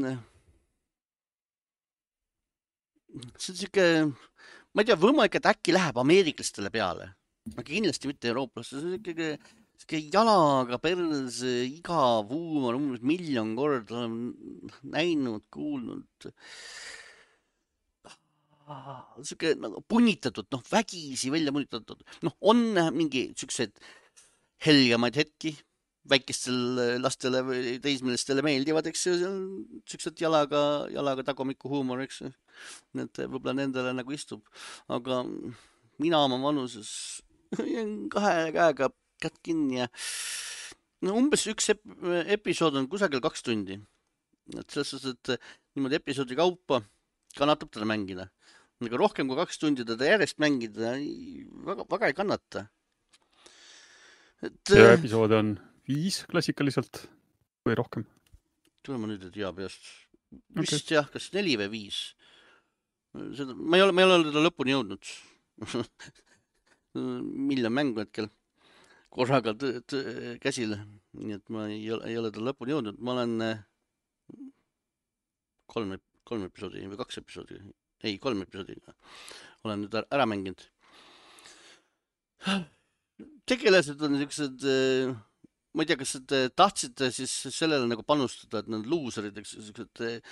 See on siuke... Ma ei tea, võimalik, et äkki läheb ameeriklastele peale. Aga kindlasti mitte eurooplasse. See on ikkagi... Siuke jalaga perse, igav huumor, umbes miljon korda näinud, kuulnud. Siuke nagu punnitatud, noh, vägisi välja punnitatud. Noh, on mingi siuksed helgemaid hetki, väikestele lastele või teismelistele meeldivad, eks ju, see on siuksed jalaga, jalaga tagumiku huumor, eks ju. Need võib-olla nendele nagu istub. Aga mina oma vanuses kahe käega kätt kinni ja no, umbes üks ep episood on kusagil kaks tundi. Et selles suhtes, et niimoodi episoodi kaupa kannatab teda mängida. Aga rohkem kui kaks tundi teda järjest mängida väga, väga ei kannata. Et, see episood on viis klassikaliselt või rohkem? Tule ma nüüd ei tea peast. Vist okay. Jah, kas neli või viis. Seda, ma ei ole, ma ei ole teda lõpuni jõudnud. Miljon mängu hetkel. Korraga käsil, nii et ma ei ole, ei ole ta lõpuni jõudnud. Ma olen kolm, kolm episoodi või kaks episoodi, ei, kolm episoodi olen nüüd ära mänginud. Tegelased on niisugused, ma ei tea, kas te tahtsite siis sellele nagu panustada, et need luuserid, niisugused...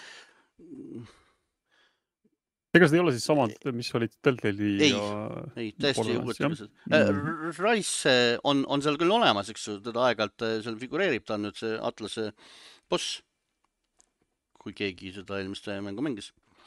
Ega seda ei ole siis samad, mis olid Telltale'i ei, ja... Ei, täiesti uued. Rice on, on seal küll olemas, eks ju, teda aeg-alt seal figureerib, ta on nüüd see Atlase boss, kui keegi seda eelmiste mängu mängis.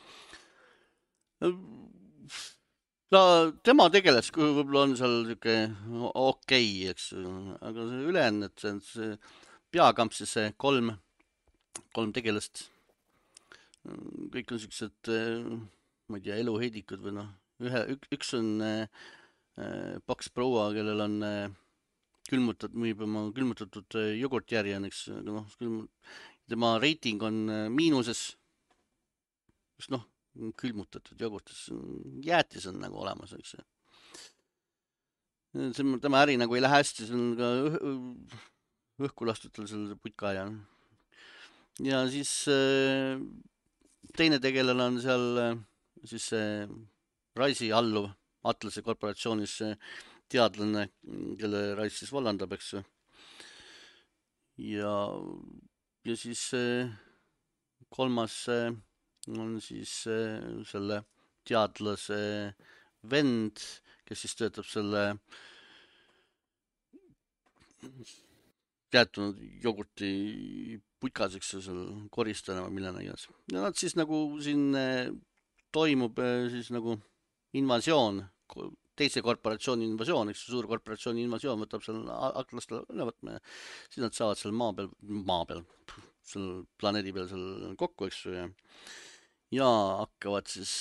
Ta, tema tegeles, kui võib-olla on seal niisugune okei, eks ju, aga see ülejäänud, et see, see peakamp siis see kolm, kolm tegelast, kõik on niisugused... ma ei tea, eluheidikud või noh, ühe, üks on äh, paks proua, kellel on äh, külmutatud, müüb oma külmutatud äh, jogurtjärje, eks, aga noh, külm, tema reiting on äh, miinuses, just noh, külmutatud jogurtis, jäätis on nagu olemas, eks. See, tema äri nagu ei lähe hästi, see on ka õh, õhku lastutel selle putka ja ja siis äh, teine tegelane on seal äh, siis see Rice'i alluv Atlase korporatsioonis teadlane, kelle Rice siis vallandab, eks. Ja, ja siis kolmas on siis selle teadlase vend, kes siis töötab selle teatunud jogurti putkas, eks, seal koristana või millena igas. Ja nad siis nagu siin toimub siis nagu invasioon, teise korporatsiooni invasioon, eks suur korporatsiooni invasioon võtab seal Atlastel üle võtma ja siis nad saavad seal maa peal, maa peal, seal planeedi peal seal kokku, eks ja, ja hakkavad siis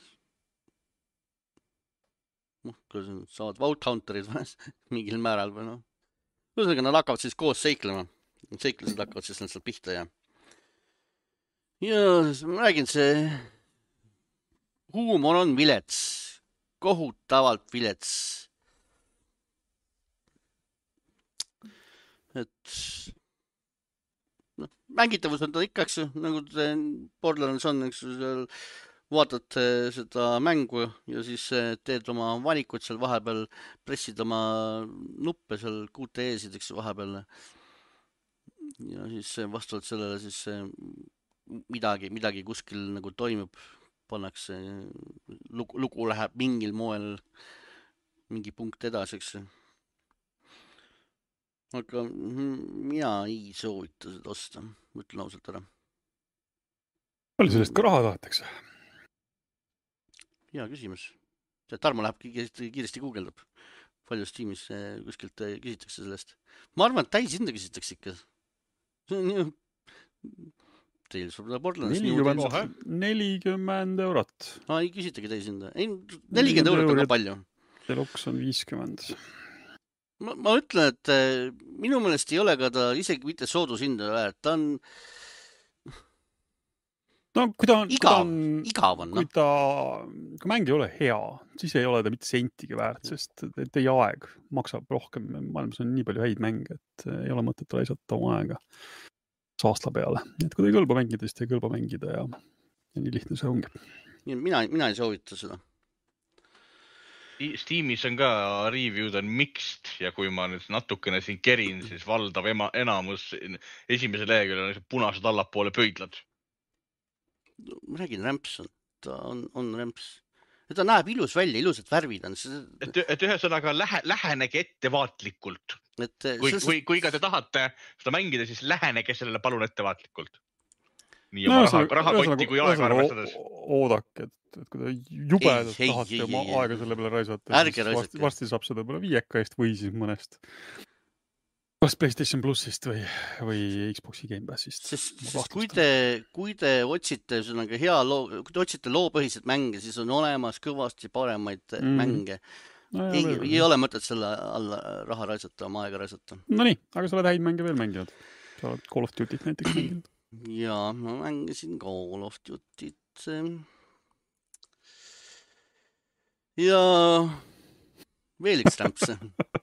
noh, kuidas saavad Vault Hunterid mingil määral või noh. Ühesõnaga, nad hakkavad siis koos seiklema. Seiklused hakkavad siis nad seal pihta ja ja ma räägin, see huumor on vilets, kohutavalt vilets. Et noh, mängitavus on ta ikka, eks ju, nagu Borderlands on, eks ju, seal vaatad seda mängu ja siis teed oma valikud seal vahepeal, pressid oma nuppe seal Q T E-sid, eks ju, vahepeal. Ja siis vastavalt sellele siis midagi, midagi kuskil nagu toimub. Pannakse, lugu, lugu läheb mingil moel mingi punkt edasi, eks. Aga mina ei soovita seda osta, mõtlen ausalt ära. Palju sellest ka raha tahetakse? Hea küsimus. Tarmo läheb kiiresti, kiiresti guugeldab. Palju Steamis kuskilt küsitakse sellest. Ma arvan, et täis hinda küsitakse ikka. See on ju... Teil saab Borderlands nelikümmend eurot. Aa, ei küsitagi täis hinda. Ei, nelikümmend eurot on ka palju. Deluxe on viiskümmend. ma, ma ütlen, et minu meelest ei ole ka ta isegi mitte soodushinda väärt, ta on no kui ta on, kui ta igav, on, igav on, kui noh. ta, kui mäng ei ole hea, siis ei ole ta mitte sentigi väärt, sest teie aeg maksab rohkem. Maailmas on nii palju häid mänge, et ei ole mõtet raisata oma aega saasta peale. Et kui ta ei kõlba mängida, siis ta ei kõlba mängida ja, ja nii lihtne see ongi. Mina, mina ei soovita seda. Steamis on ka review'd on mixed ja kui ma nüüd natukene siin kerin, siis valdav ema, enamus esimese leheküljel on punased allapoole pöidlad. Ma räägin, rämps on, ta on, on rämps. Ja ta näeb ilus välja, ilusad värvid on. Et, et ühesõnaga lähe, lähenege ettevaatlikult. Et, kui, see, kui, kui ka te tahate seda mängida, siis lähenege sellele palun ettevaatlikult. Nii no, oma raha, rahakotti kui aega arvestades. Oodake, et, et kui te jubedalt tahate oma aega selle peale raisata, siis varsti, varsti saab seda peale viieka eest või siis mõnest kas PlayStation Plusist või, või Xboxi Game Passist. Sest, sest kui te, kui te otsite hea loo, kui te otsite loopõhiseid mänge, siis on olemas kõvasti paremaid mm. mänge. No, ei, jah, ei ole mõtet selle alla raha raisata, oma aega raisata. No nii, aga sa oled häid mänge veel mänginud. Sa oled Call of Duty't näiteks mänginud. Ja, ma mängisin Call of Duty't. Ja veel üks rämpse.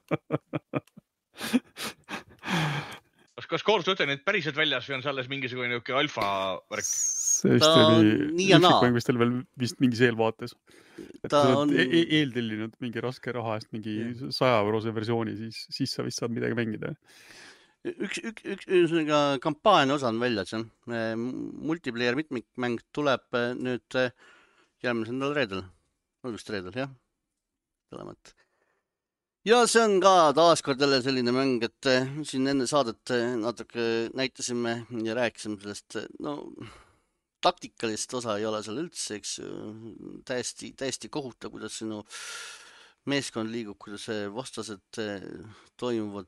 Kas, kas Call of Duty nüüd päriselt väljas või on see alles mingisugune alfa värk? See vist oli üksikmäng vist oli veel vist mingis eelvaates. Et on... e eeltellinud mingi raske raha eest mingi saja eurose versiooni, siis, siis sa vist saad midagi mängida. Üks, üks, üks, üks kampaania osa on väljas. Multiplayer mitmikmäng tuleb nüüd järgmisel nädalal reedel. Olgust reedel, jah. Tulemat. Ja see on ka taaskord jälle selline mäng, et siin enne saadet natuke näitasime ja rääkisime sellest, no taktikalist osa ei ole seal üldse, eks täiesti, täiesti kohutav, kuidas sinu meeskond liigub, kuidas vastased toimuvad.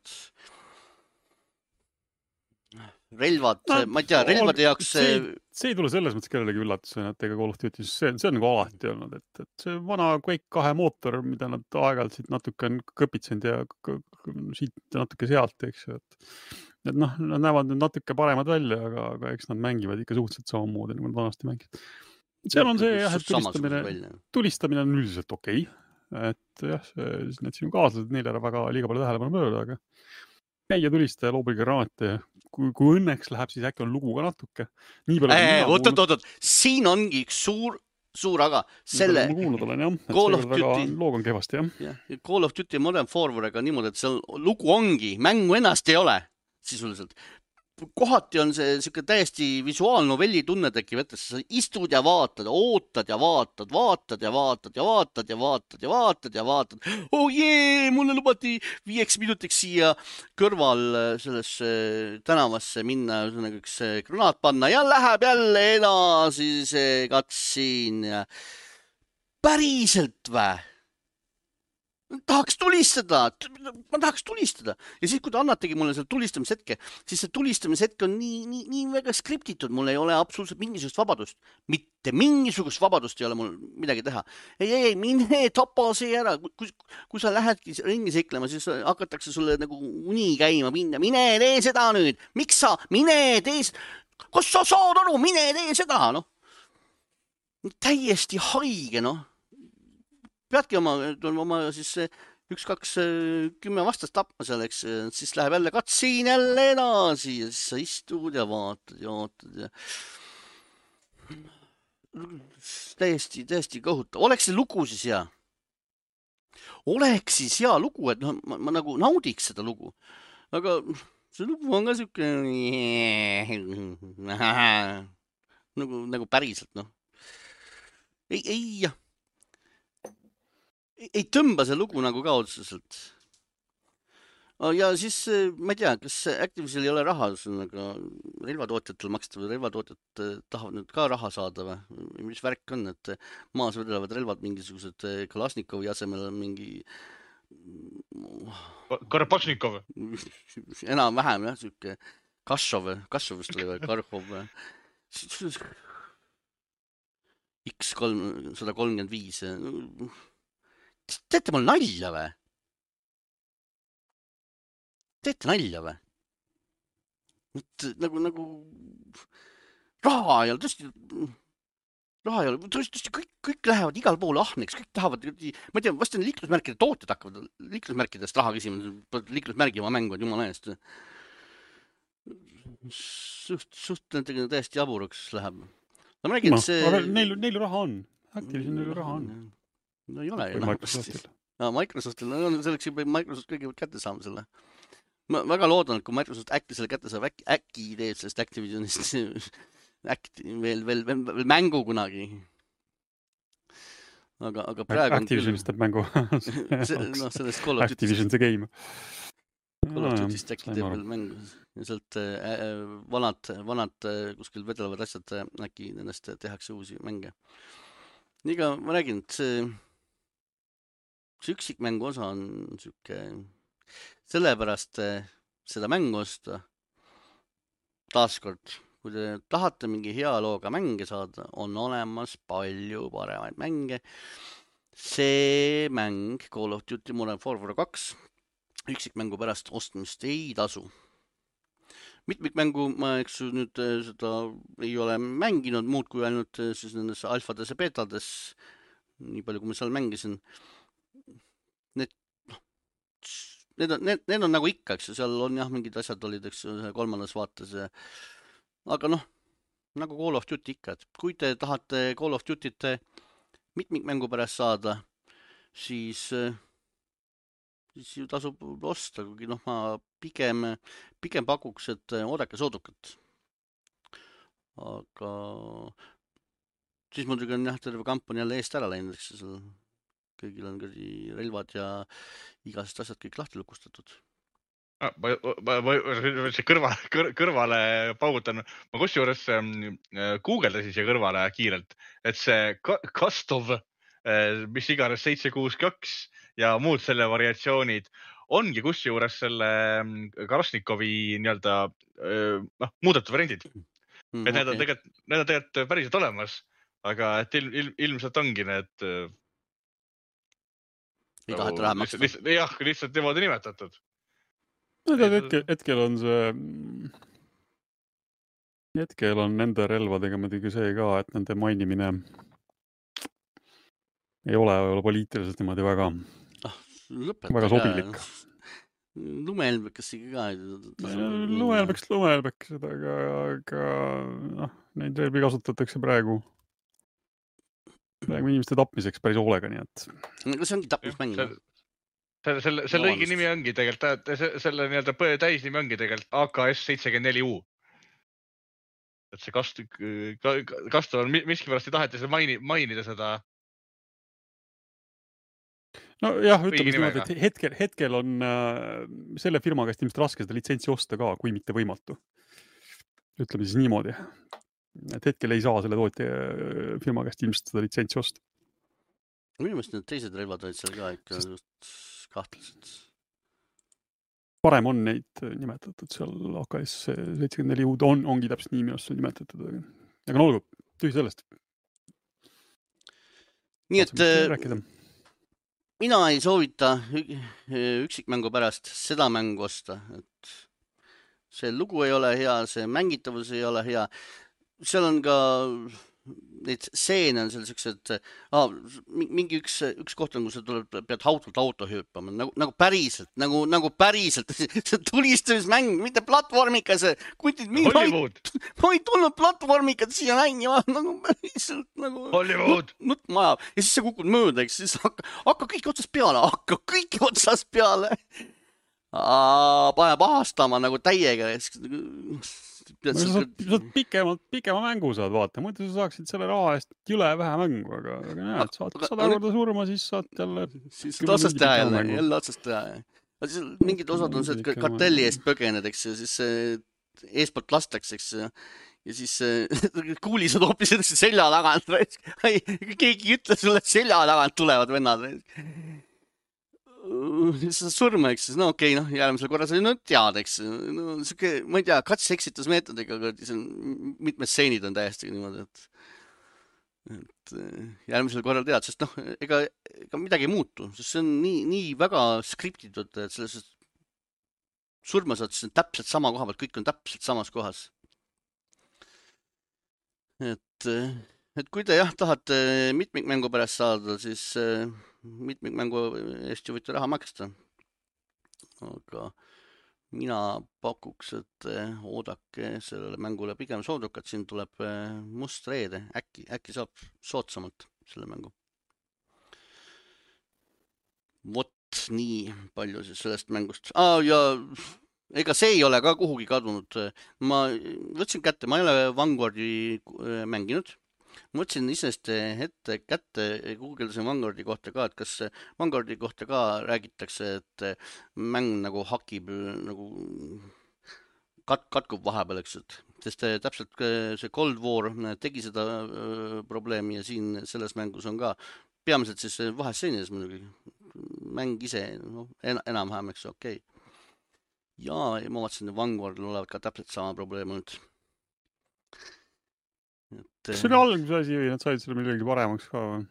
Relvad, no, ma ei tea, relvade jaoks... See, see ei tule selles mõttes kellelegi üllatusena, et ega Call of Duty, see, see on nagu alati olnud, et, et see vana Quake kahe mootor, mida nad aeg-ajalt siit natuke on kõpitsenud ja siit natuke sealt, eks ju, et, et noh, nad näevad nüüd natuke paremad välja, aga, aga eks nad mängivad ikka suhteliselt samamoodi, nagu nad vanasti mängid. Seal on see, jah, et tulistamine, tulistamine on üldiselt okei, okay. Et jah, need sinu kaaslased, neil ära väga liiga palju tähelepanu mööda, aga käia tulista ja loobige raamate. Kui, kui õnneks läheb, siis äkki on lugu ka natuke. Oot, oot, oot, siin ongi üks suur, suur aga selle ma kuulnud olen, jah. Call of Duty loog on kehvasti, jah. Ja, Call of Duty Modern Warfare'iga niimoodi, et seal lugu ongi, mängu ennast ei ole sisuliselt. Kohati on see siuke täiesti visuaalnovelli tunne tekib, et sa istud ja vaatad, ootad ja vaatad, vaatad ja vaatad ja vaatad ja vaatad ja vaatad ja vaatad. Oh jee, mulle lubati viieks minutiks siia kõrval sellesse tänavasse minna, üks granaat panna ja läheb jälle edasi see katsin. Päriselt vä? Tahaks tulistada, ma tahaks tulistada. Ja siis, kui te annategi mulle selle tulistamishetke, siis see tulistamishetke on nii, nii, nii väga skriptitud. Mul ei ole absoluutselt mingisugust vabadust. Mitte mingisugust vabadust ei ole mul midagi teha. Ei, ei, ei, mine tapa see ära. Kui, kui sa lähedki ringi seiklema, siis hakatakse sulle nagu uni käima minna. Mine tee seda nüüd. Miks sa? Mine tee seda. Kas sa saad aru? Mine tee seda, noh. Täiesti haige, noh. Peadki oma, oma siis üks, kaks, kümme vastast tapma selleks, siis läheb jälle katsiin jälle edasi ja siis sa istud ja vaatad ja vaatad ja täiesti, täiesti kohutav. Oleks see lugu siis hea? Oleks siis hea lugu, et no, ma, ma nagu naudiks seda lugu. Aga see lugu on ka siuke nagu, nagu päriselt, noh. Ei, ei, jah. Ei tõmba see lugu nagu ka otseselt. Ja siis, ma ei tea, kas Activisionil ei ole raha, aga relvatootjatel maksta või relvatootjad tahavad nüüd ka raha saada või? Mis värk on, et maas vedelevad relvad mingisugused Kalasnikovi asemel on mingi... Karpašnikov? Enam vähem, jah, siuke Kašov, Kašovist oli või, Karhov. X sada kolmkümmend viis. Teete mul nalja või? teete nalja või? Nagu, nagu raha ei ole, tõesti, raha ei ole, tõesti kõik, kõik lähevad igal pool ahneks, kõik tahavad, ma ei tea, vast on liiklusmärkide tooted hakkavad liiklusmärkidest raha küsima, liiklusmärgi oma mängu, et jumala eest. Suht, suht nendega täiesti jaburaks läheb. No ma räägin, no, see... aga neil, neil raha on, Activisionil raha on. No ei ole ju. Microsoftil. No, Microsoftil, no selleks juba Microsoft kõigepealt kätte saama selle. Ma väga loodan, et kui Microsoft äkki selle kätte saab, äkki, äkki teeb sellest Activisionist äkki veel, veel, veel, veel mängu kunagi. Aga, aga praegu Activisionist teeb mängu. see, no, sellest Call of Duty. Activision the game. Call of Duty'st äkki teeb veel mängu. Ja sealt äh, vanad, vanad kuskil vedelevad asjad äkki nendest tehakse uusi mänge. Niiga ma räägin, et see, see üksikmängu osa on süke... Sellepärast seda mängu osta taaskord, kui te tahate mingi hea looga mänge saada, on olemas palju paremaid mänge. See mäng, Call of Duty Modern Warfare kaks, üksikmängu pärast ostmist ei tasu. Mitmikmängu ma eks nüüd seda ei ole mänginud muud kui ainult siis nendes alfades ja betades, nii palju kui ma seal mängisin. Need Need on, need, need on nagu ikka, eks, seal on jah, mingid asjad olid, eks, kolmandas vaates. Aga noh, nagu Call of Duty ikka, et kui te tahate Call of Duty't mitmikmängu pärast saada, siis, siis ju tasub osta, kuigi noh, ma pigem, pigem pakuks, et oodake soodukat. Aga siis muidugi on jah, terve kamp on jälle eest ära läinud, eks seal kõigil on kõigi relvad ja igasest asjad kõik lahti lukustatud. Ma, ma, ma see kõrva, kõr, kõrvale paugutan. Ma kus juures guugeldasin siia kõrvale kiirelt, et see Kastov, mis iganes seitse kuus kaks ja muud selle variatsioonid ongi kus juures selle Karasnikovi nii-öelda no, muudetud variandid. Mm, et need on, okay. tegelikult, need on tegelikult päriselt olemas, aga et il, il, ilmselt ongi need ei taheta raha maksta. Lihtsalt, jah, lihtsalt niimoodi nimetatud. No, tead, hetkel, hetkel on see, hetkel on nende relvadega muidugi see ka, et nende mainimine ei ole, ei ole poliitiliselt niimoodi väga, ah, lõpeta, väga sobilik. Lumehelbekes ka. Lumehelbeks, lumehelbeks, aga, aga noh, neid relvi kasutatakse praegu praegu inimeste tapmiseks päris hoolega, nii et... Kas see ongi tapmismäng? Selle, selle, selle õige nimi ongi tegelikult, selle nii-öelda täisnimi ongi tegelikult A K S seitsekümmend neli U. Et see kastu, kastu on, miski pärast ei taheta seda maini, mainida seda. No jah, ütleme niimoodi, et hetkel, hetkel on äh, selle firma käest ilmselt raske seda litsentsi osta ka, kui mitte võimatu. Ütleme siis niimoodi. Et hetkel ei saa selle tootja firma käest ilmselt seda litsentsi osta. Minu meelest need teised relvad olid seal ka ikka just kahtlased. Parem on neid nimetatud seal A K S seitsekümmend neli U, on, ongi täpselt nii minu arust nimetatud. Aga no olgu, tühi sellest. Nii et äh, mina ei soovita üksikmängu pärast seda mängu osta. Et see lugu ei ole hea, see mängitavus ei ole hea. Seal on ka neid seene on seal sellised, ah, mingi üks, üks koht on, kus sa tuleb, pead autolt auto hüppama, nagu, nagu päriselt, nagu, nagu päriselt, see tulistamismäng, mitte platvormikas, kutid, ma ei tulnud platvormikat siia mängima, nagu päriselt, nagu Hollywood. Nut, nut majab, ja siis sa kukud mööda, eks siis hakka, hakka kõik otsast peale, hakka kõik otsast peale, pane pahastama nagu täiega, Sa saad, saad pikemalt, pikema mängu saad vaata, muidu sa saaksid selle raha eest jüle vähe mängu, aga, aga näed, saad sada korda surma, siis saad jälle... Siis saad otsast teha jälle, jälle otsast teha. Mingid osad on see, et kartelli eest põgened, eks, siis eespoolt lastakse, eks, ja siis kuulised hoopis selja tagant, keegi ütle sulle, et selja tagant tulevad vennad. Sa surma, eks, no okei, okay, no järgmisel korra sa no, tead, eks, no, siuke, ma ei tea, katse-eksitusmeetodiga, aga mitmed stseenid on täiesti niimoodi, et, et järgmisel korral tead, sest noh, ega, ega midagi ei muutu, sest see on nii, nii väga skriptitud, et selles surma saad, siis on täpselt sama koha pealt, kõik on täpselt samas kohas. Et, et kui te jah, tahate mitmikmängu pärast saada, siis mitmikmängu eest ju võite raha maksta. Aga mina pakuks, et oodake sellele mängule pigem soodukat, siin tuleb must reede, äkki, äkki saab sootsamalt selle mängu. Vot nii palju siis sellest mängust. Ah, ja ega see ei ole ka kuhugi kadunud. Ma võtsin kätte, ma ei ole Vanguardi mänginud. Ma võtsin isest ette kätte, guugeldasin Vanguardi kohta ka, et kas Vanguardi kohta ka räägitakse, et mäng nagu hakib, nagu kat, katkub vahepeal, eks, et sest täpselt see Cold War tegi seda probleemi ja siin selles mängus on ka peamiselt siis vahesseenides muidugi mäng ise, no, enam-vähem, eks, okei. Ja ma vaatasin, et Vanguardil olevat ka täpselt sama probleem olnud. Kas see oli alguse asi või nad said selle millegi paremaks ka või?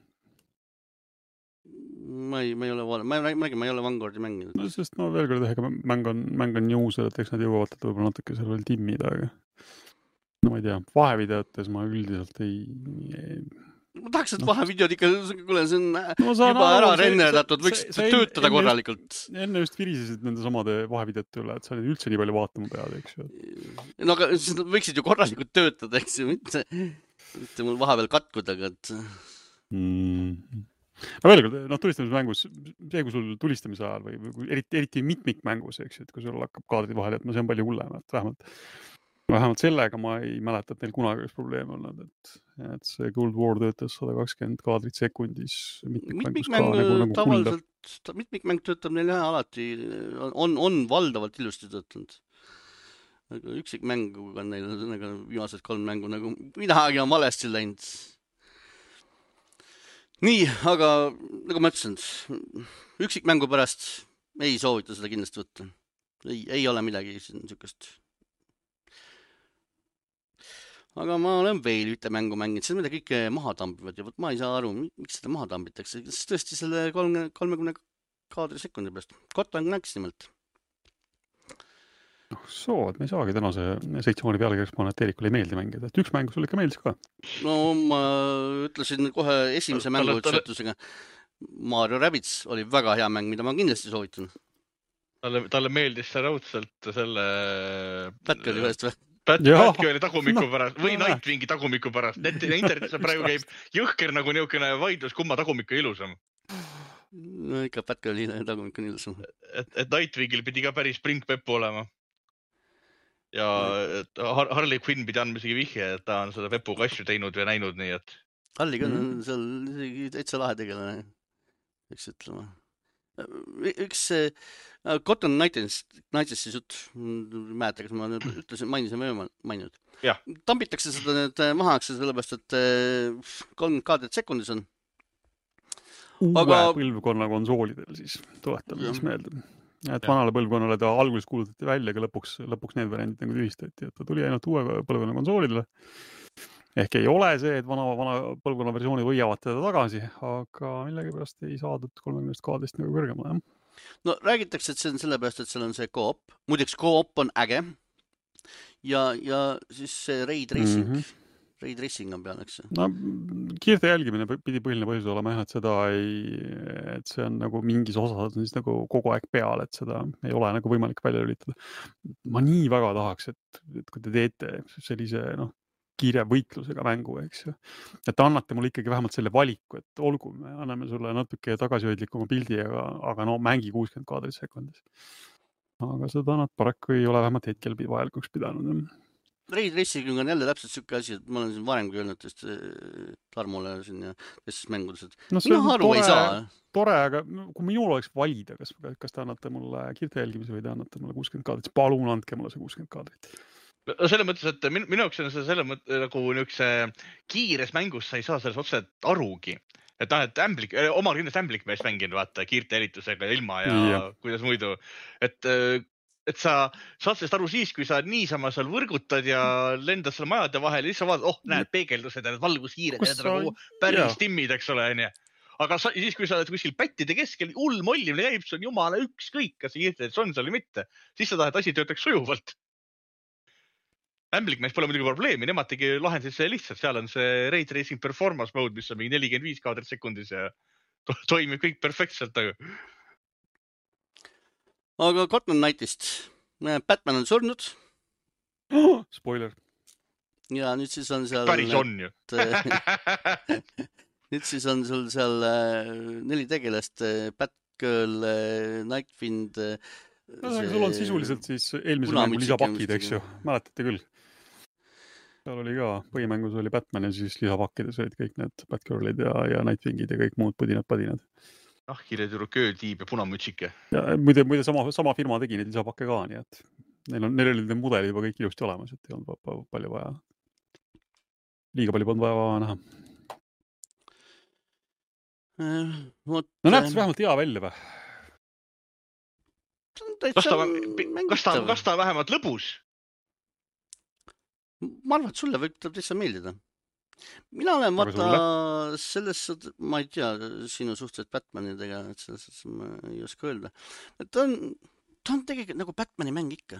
Ma ei, ma ei ole, ma ei, ma ei ole Vanguardi mänginud. No sest no veel kord ehk mäng on, mäng on news, et eks nad jõuavad võib-olla natuke seal veel timmida, aga no ma ei tea, vahevideotes ma üldiselt ei... ei... Ma tahaks, et no, vahevideod ikka, kuule, see on no, juba aru, ära rennetatud, võiks see, töötada enne korralikult. Just, enne just virisesid nende samade vahevideote üle, et sa olid üldse nii palju vaatama pead, eks ju. No aga siis võiksid ju korralikult töötada, eks ju, mitte, mitte mul vahepeal katkuda, aga et... Mm. No veel kord, noh, tulistamismängus, see, kui sul tulistamise ajal või, või eriti, eriti mitmikmängus, eks ju, et kui sul hakkab kaadri vahel, et no see on palju hullem, et vähemalt vähemalt sellega ma ei mäleta, et neil kunagi oleks probleem olnud, et, et see Cold War töötas sada kakskümmend kaadrit sekundis. Mitmikmäng nagu, nagu tavaliselt, mitmikmäng töötab neil jah alati, on, on valdavalt ilusti töötanud. Üksikmänguga on neil nagu viimased kolm mängu nagu midagi on valesti läinud. Nii, aga nagu ma ütlesin, üksikmängu pärast ei soovita seda kindlasti võtta. Ei, ei ole midagi niisugust. Aga ma olen veel ühte mängu mänginud, see mida kõik maha tambivad ja võt ma ei saa aru, miks seda maha tambitakse. Sest tõesti selle kolmekümne kaadri sekundi pärast. Kotan Knacks nimelt. noh, soo, et me ei saagi tänase seitse maali pealekirjaks panna, et Eerikule ei meeldi mängida. Et üks mäng sul ikka meeldis ka? No ma ütlesin kohe esimese mängu ütletusega. Mario Rabbids oli väga hea mäng, mida ma kindlasti soovitan. Talle, talle meeldis see raudselt selle... Batgirli ühest või? Batgirli tagumiku pärast või no, Nightwingi tagumiku pärast. Internetis praegu käib jõhker nagu niisugune vaidlus, kumma tagumik on ilusam. No ikka Batgirli tagumik on ilusam. Et, et Nightwingil pidi ka päris springpeppu olema. Ja et Harley Quinn pidi andma isegi vihje, et ta on seda pepuga asju teinud ja näinud nii, et... Harley Quinn on mm. seal täitsa lahe tegelane. Üks ütlema. Üks uh, Cotton Knights'i jutt, mäeta, kas ma ütlesin, mainisin või maininud. Ja. Tambitakse seda nüüd mahakse sellepärast, et kolmkümmend kaadrit sekundis on. Uue Aga... põlvkonna konsoolidel siis, tuletame siis meelde. Et vanale põlvkonnale ta alguses kuulutati välja, aga lõpuks, lõpuks need variandid nagu tühistati, et ta tuli ainult uue põlvkonna konsoolidele. Ehk ei ole see, et vana, vana põlvkonna versiooni võiavad teda tagasi, aga millegi pärast ei saadud kolmekümnest kaadrist nagu kõrgemale. No räägitakse, et see on sellepärast, et seal on see co-op. Muideks co-op on äge. Ja, ja siis see raid racing. Mm-hmm. Raid racing on peal, eks? No kiirte jälgimine pidi põhiline põhjus olema, jah, et seda ei, et see on nagu mingis osas siis nagu kogu aeg peal, et seda ei ole nagu võimalik välja lülitada. Ma nii väga tahaks, et, et kui te teete sellise, noh, kiire võitlusega mängu, eks ju. Et annate mulle ikkagi vähemalt selle valiku, et olgu, me anname sulle natuke tagasihoidlikuma pildi, aga, aga no mängi kuuskümmend kaadrit sekundis. Aga seda nad paraku ei ole vähemalt hetkel vajalikuks pidanud. Raid Racing on jälle täpselt siuke asi, et ma olen siin varemgi öelnud tõesti Tarmole siin ja teistes mängudes, et no, mina aru tore, ei saa. Tore, aga kui minul oleks valida, kas, kas te annate mulle kiirte jälgimise või te annate mulle kuuskümmend kaadrit, siis palun andke mulle see kuuskümmend kaadrit. No selle mõttes, et minu, minu jaoks on see selle mõtte nagu niukse kiires mängus sa ei saa selles otse arugi. Et noh, et ämblik, omal kindlasti ämblikmees mänginud, vaata, kiirte eritusega ilma ja, ja kuidas muidu. Et, et sa saad sellest aru siis, kui sa niisama seal võrgutad ja lendad selle majade vahel ja siis sa vaatad, oh, näed peegeldused ja need valguskiired ja need nagu päris timmid, eks ole, on ja. aga sa, siis, kui sa oled kuskil pättide keskel, hull mollimine käib, see on jumala ükskõik, kas internetis on seal või mitte. Siis sa tahad, asi töötaks sujuvalt. Amblikmees pole muidugi probleemi, nemad tegi lahendasid see lihtsalt, seal on see Ray Tracing Performance Mode, mis on mingi nelikümmend viis kaadrit sekundis ja to toimib kõik perfektselt. Aga, aga Gotham Knightist. Batman on surnud. Oh, spoiler. Ja nüüd siis on seal... Päris on ju. nüüd siis on sul seal neli tegelast. Batgirl, Nightwind... No, see... Sul on sisuliselt siis eelmise mängu lisapakid, eks ju. Mäletate küll. Seal oli ka, põhimängus oli Batman ja siis lisapakkides olid kõik need Batgirlid ja, ja Nightwingid ja kõik muud põdinad-põdinad. Ah, hiiretüru köötiib ja punamütsike. Ja muide, muide sama, sama firma tegi neid lisapakke ka, nii et neil, on, neil olid need mudelid juba kõik ilusti olemas, et ei olnud palju vaja. Liiga palju polnud vaja näha. Võt... No näeb see vähemalt hea välja või? Kas ta, kas, ta, kas ta vähemalt lõbus? Ma arvan, et sulle võib ta täitsa meeldida. Mina olen vaata selles, ma ei tea sinu suhted Batmanidega, et selles suhtes ma ei oska öelda. Ta on, ta on tegelikult nagu Batmani mäng ikka.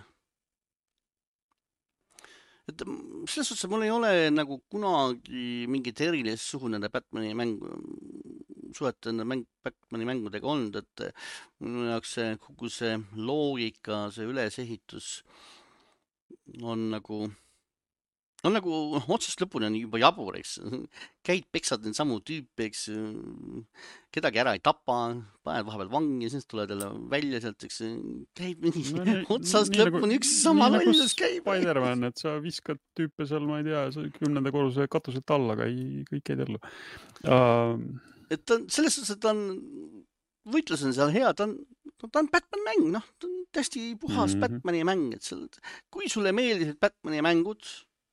Et selles suhtes mul ei ole nagu kunagi mingit erilist suhu nende Batmani mängu, suhete nende mäng, Batmani mängudega olnud, et minu jaoks see, kogu see loogika, see ülesehitus on nagu on nagu otsast lõpuni on juba jabur, eks. Käid, peksad need samu tüüpi, eks. Kedagi ära ei tapa, paned vahepeal vangi, siis tuled jälle välja sealt, eks. Käib nii, no, nii otsast nii, lõpuni nii, üks sama väljas käib. Spider-Man, et sa viskad tüüpe seal, ma ei tea, kümnenda korruse katuselt alla, aga ei, kõik ei tellu. Uh... Et ta, selles suhtes, et ta on, võitlus on seal hea, ta on, ta on Batman mäng, noh, ta on tästi puhas mm-hmm. Batmani mäng, et seal, kui sulle meeldisid Batmani mängud,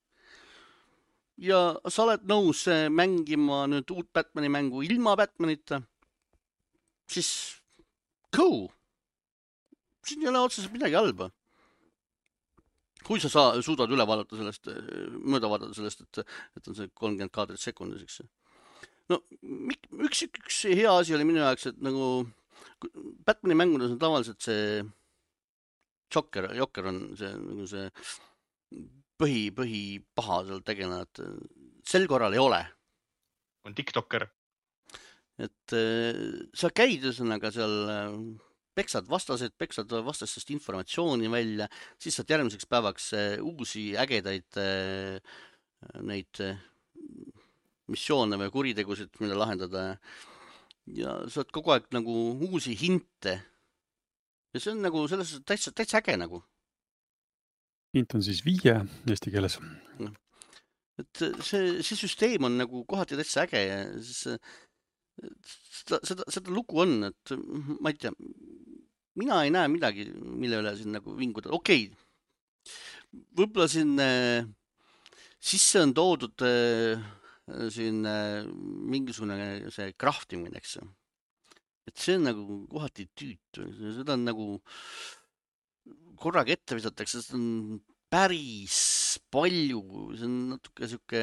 ja sa oled nõus mängima nüüd uut Batmani mängu ilma Batmanita, siis go! Siin ei ole otseselt midagi halba. Kui sa saa, suudad üle vaadata sellest, mööda vaadata sellest, et, et on see kolmkümmend kaadrit sekundis, eks. No, üks, üks hea asi oli minu jaoks, et nagu Batmani mängudes on tavaliselt see Joker, Joker on see, nagu see põhi, põhi paha seal tegelejad. Sel korral ei ole. On TikToker. Et sa käid üsnaga seal, peksad vastased, peksad vastastest informatsiooni välja, siis saad järgmiseks päevaks uusi ägedaid neid missioone või kuritegusid, mida lahendada. Ja saad kogu aeg nagu uusi hinte. Ja see on nagu selles täitsa, täitsa äge nagu. Hint on siis viie eesti keeles. Et see, see süsteem on nagu kohati täitsa äge ja siis seda, seda, seda lugu on, et ma ei tea, mina ei näe midagi, mille üle siin nagu vinguda. Okei, võib-olla siin äh, sisse on toodud äh, siin äh, mingisugune see craftimine, eks. Et see on nagu kohati tüütu. Seda on nagu korraga ette visatakse, see on päris palju, see on natuke siuke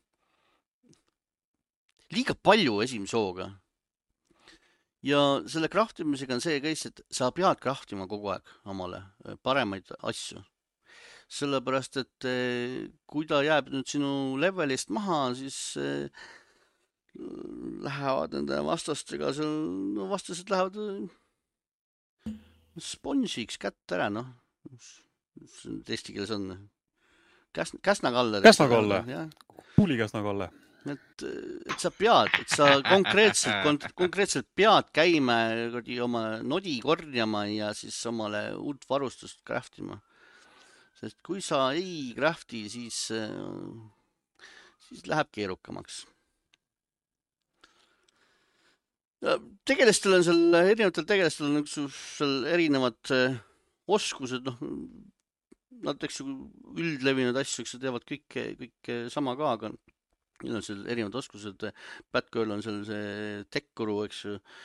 liiga palju esimese hooga. Ja selle craftimisega on see käis, et sa pead craftima kogu aeg omale paremaid asju. Sellepärast, et kui ta jääb nüüd sinu levelist maha, siis lähevad nende vastastega, no vastased lähevad sponsiks kätt ära, noh. Eesti keeles on Käs, käsnagalle. Käsnagalle, kuuli käsnagalle. Et, et sa pead, et sa konkreetselt, konkreetselt pead käima oma nodi korjama ja siis omale uut varustust craftima. Sest kui sa ei crafti, siis, siis läheb keerukamaks. Tegelistel on seal, erinevatel tegelistel on üks seal erinevad oskused, noh, nad eks üldlevinud asju, eks teavad kõik, kõik sama ka, aga neil on seal erinevad oskused. Batgirl on seal see tekkuru, eks,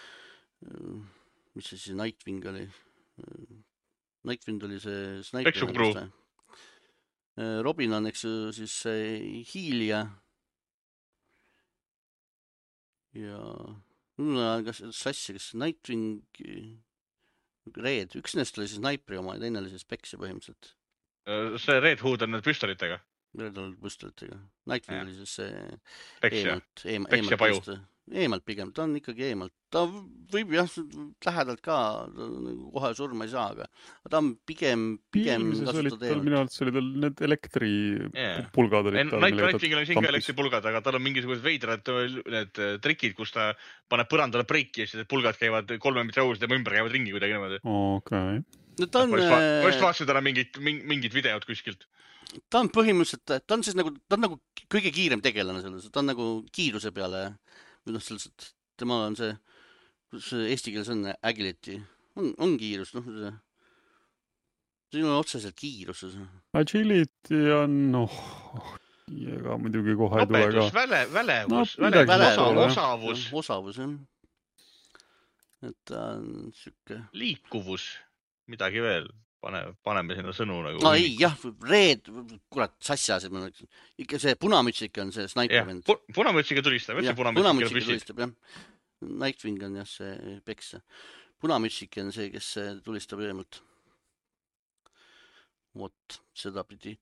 mis see siis Nightwing oli? Nightwind oli see sniper. Robin on, eks, siis hiilija. Ja kas sassi, kas Nightwing, Red, üks nendest oli siis Sniperi oma ja teine oli siis Peksi põhimõtteliselt. See Red Hood on need püstolitega. Red Hood püstolitega. Nightwing ja. Oli siis see Peks eemalt, eem, Peks ja paju. Eemalt, eemalt pigem, ta on ikkagi eemalt. Ta võib jah lähedalt ka, kohe surma ei saa, aga ta on pigem, pigem kasutada eemalt. Minu arvates oli tal need elektripulgad yeah. olid tal. Nightwingil on siin ka elektripulgad, aga tal on mingisugused veidrad need trikid, kus ta paneb põrandale breiki ja siis need pulgad käivad kolme mitri õusid ja ümber käivad ringi kuidagi niimoodi. Okay. No ta on... Ma just vaatasin täna mingit, mingit videot kuskilt. Ta on põhimõtteliselt, ta on siis nagu, ta on nagu kõige kiirem tegelane selles, ta on nagu kiiruse peale, või noh, selles, et tema on see, kus eesti keeles on agility, on, on kiirus, noh, see, see on otseselt kiiruses. Agility on, noh, ega muidugi kohe ei tule ka. Nopedus, väle, välevus, no, väle, väle, osavus. Osavus, jah. Et ta on siuke... Liikuvus, midagi veel. Pane, paneme sinna sõnu nagu... No ei, jah, Red, kurat, sassi asjad, ikka see punamütsik on see Snipervend. Ja, punamütsiga tulistab, jah, see punamütsiga tulistab, jah. Nightwing on jah see peks. Punamütsik on see, kes tulistab eemalt. Vot, seda pidi.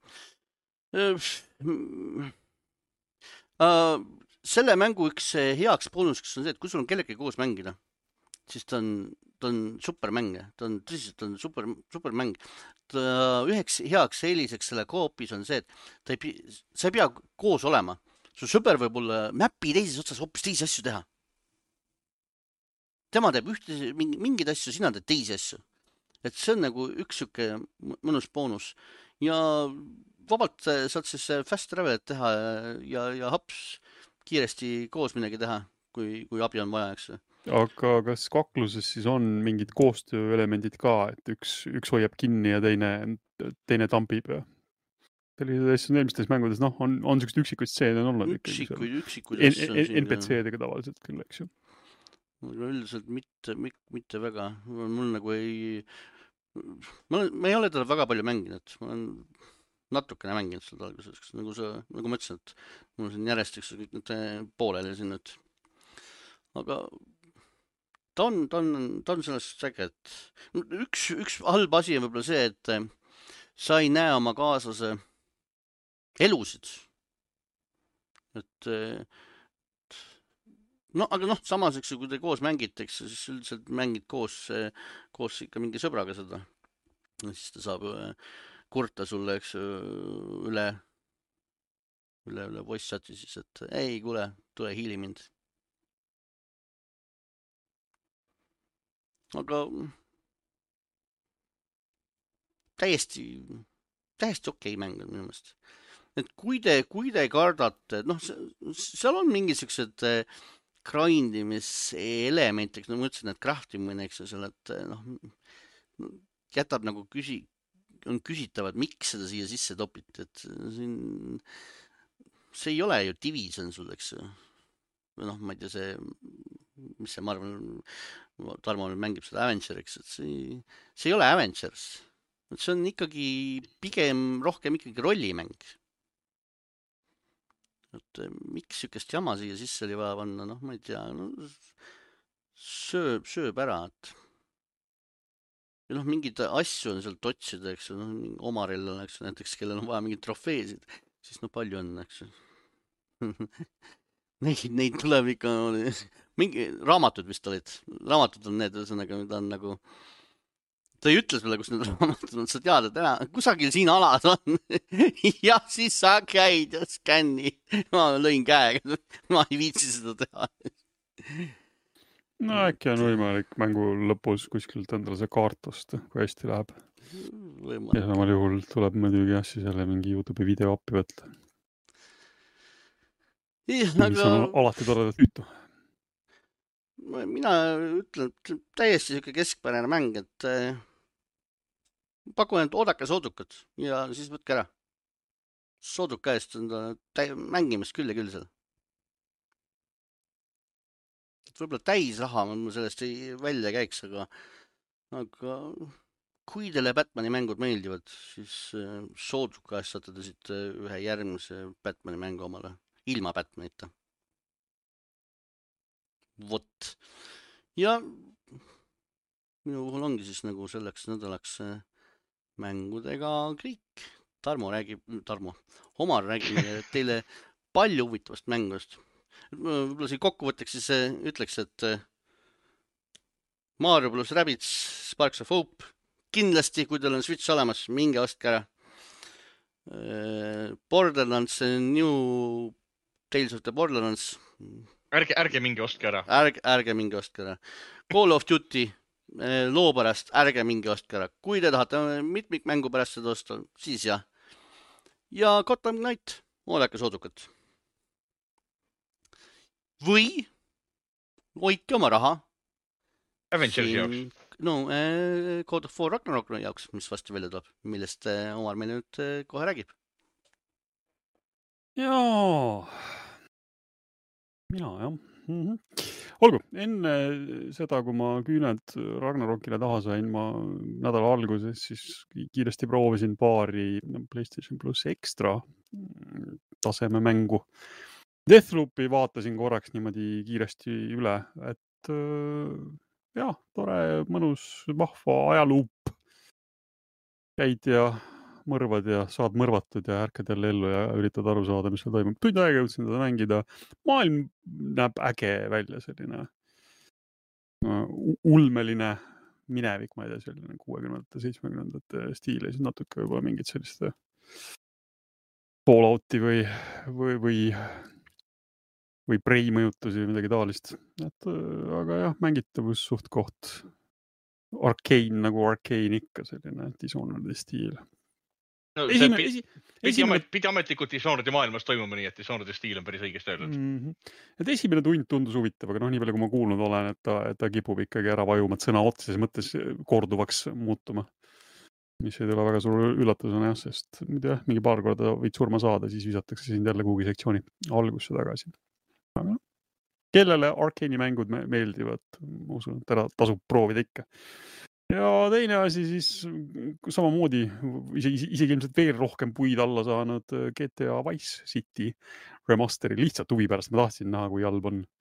Selle mängu üks heaks boonuseks on see, et kui sul on kellegi koos mängida, siis ta on, ta on supermäng, ta on tõsiselt on super, supermäng. Ta üheks heaks eeliseks selle koopis on see, et ta ei, sa ei pea koos olema. Su sõber võib olla mäppi teises otsas hoopis teisi asju teha. Tema teeb ühte, mingid asju, sina teed teisi asju. Et see on nagu üks süke mõnus boonus. Ja vabalt saad siis fast travel teha ja, ja haps kiiresti koos midagi teha, kui, kui abi on vaja, eks. Aga kas kakluses siis on mingid koostööelemendid ka, et üks, üks hoiab kinni ja teine, teine tampib? Sellises eelmistes mängudes, noh, on, on sellised üksikuid stseene on olnud. Üksikuid, üksikuid. N P C-dega tavaliselt küll, eks ju. Üldiselt mitte, mitte väga. Mul nagu ei... Ma, ma ei ole teda väga palju mänginud. Ma olen natukene mänginud seda alguses. Nagu, sa, nagu ma ütlesin, et mul on siin järjesteks kõik need pooleli siin nüüd. Aga... Ta on, ta on, ta on sellest säge, et üks, üks halb asi on võib-olla see, et sa ei näe oma kaaslase elusid. Et no, aga noh, samas, eks, kui te koos mängite, eks, siis üldiselt mängid koos, koos ikka mingi sõbraga seda. Siis ta saab kurta sulle, eks, üle, üle, üle voice chati siis, et ei, kuule, tule hiili mind. Aga täiesti, täiesti okei mäng on minu meelest. Et kui te, kui te kardate, noh, seal on mingisugused grindimiselementid, no ma ütlesin, et craftimine, eks ju, seal, et noh, jätab nagu küsi, on küsitavad, miks seda siia sisse topiti, et siin, see ei ole ju Division sul, eks ju. Noh, ma ei tea, see, mis see, ma arvan, Tarmo mängib seda Avengeriks, et see, see ei ole Avengers. Et see on ikkagi pigem rohkem ikkagi rollimäng. Et miks sükest jama siia sisse oli vaja panna, noh, ma ei tea, no, sööb, sööb ära, et ja noh, mingid asju on seal totsida, eks ju, noh, Omaril on, eks ju, näiteks, kellel on vaja mingid trofeesid, siis no palju on, eks ju. Neid, neid tuleb ikka, mingi raamatud vist olid, raamatud on need, ühesõnaga, mida on nagu, ta ei ütle sulle, kus need raamatud on, sa tead, et ära, kusagil siin alas on, ja siis sa käid ja skänni, ma lõin käega, ma ei viitsi seda teha. No äkki on võimalik mängu lõpus kuskilt endale see kaartust, kui hästi läheb. Ja samal juhul tuleb muidugi jah, siis jälle mingi YouTube video appi võtta. Mis on alati toredat ütu. Mina ütlen, et täiesti siuke keskpärane mäng, et pakun, et oodake soodukat ja siis võtke ära. Sooduka eest on ta mängimist küll ja küll seal. Võib-olla täis raha ma sellest ei välja käiks, aga, aga kui teile Batmani mängud meeldivad, siis sooduka eest saate te siit ühe järgmise Batmani mängu omale. Ilma Batmanita. vot. Ja minu puhul ongi siis nagu selleks nädalaks mängudega kõik. Tarmo räägib, Tarmo, Omar räägib teile palju huvitavast mängust. Võib-olla siin kokkuvõtteks siis ütleks, et Mario plus Rabbids Sparks of Hope kindlasti, kui teil on Switch olemas, minge ostke ära. Borderlands New Tales of the Borderlands. Ärge, ärge minge ostke ära. Ärge, ärge minge ostke ära. Call of Duty loo pärast, ärge minge ostke ära. Kui te tahate mitmikmängu pärast seda osta, siis jah. Ja Gotham Knight, oodake soodukat. Või hoidke oma raha Avengers jaoks. No, äh, God of War Ragnarok jaoks, mis vastu välja tuleb, millest äh, Omar meile nüüd äh, kohe räägib. Jaa, mina jah. Mm-hmm. Olgu, enne seda, kui ma küüned Ragnarokile taha sain, ma nädala alguses siis kiiresti proovisin paari PlayStation Plus Extra taseme mängu. Deathloopi vaatasin korraks niimoodi kiiresti üle, et jah, tore, mõnus, vahva ajaluup. Käid ja mõrvad ja saad mõrvatud ja ärkad jälle ellu ja üritad aru saada, mis seal toimub. Tund aega jõudsin teda mängida. Maailm näeb äge välja, selline ulmeline minevik, ma ei tea, selline kuuekümnendate, seitsmekümnendate stiili, siis natuke võib-olla mingid selliste Fallouti või, või, või, või Prey mõjutusi või midagi taolist. Et, aga jah, mängitavus suht koht Arcane nagu Arcane ikka, selline Dishonored'i stiil. No, Esimene, pidi, esi, esimene... pidi ametlikult Dishonored'i maailmas toimuma nii, et Dishonored'i stiil on päris õigesti öeldud. Mm-hmm. Et esimene tund tundus huvitav, aga noh, nii palju kui ma kuulnud olen, et ta, et ta kipub ikkagi ära vajuma, et sõna otseses mõttes korduvaks muutuma. Mis ei tule väga suur üllatusena, jah, sest jah, mingi paar korda võid surma saada, siis visatakse sind jälle kuhugi sektsiooni algusse tagasi. Aga kellele Arcane'i mängud meeldivad, ma usun, et teda tasub proovida ikka. Ja teine asi siis samamoodi, isegi, isegi ilmselt veel rohkem puid alla saanud G T A Vice City remasteri, lihtsalt huvi pärast, ma tahtsin näha, kui halb on.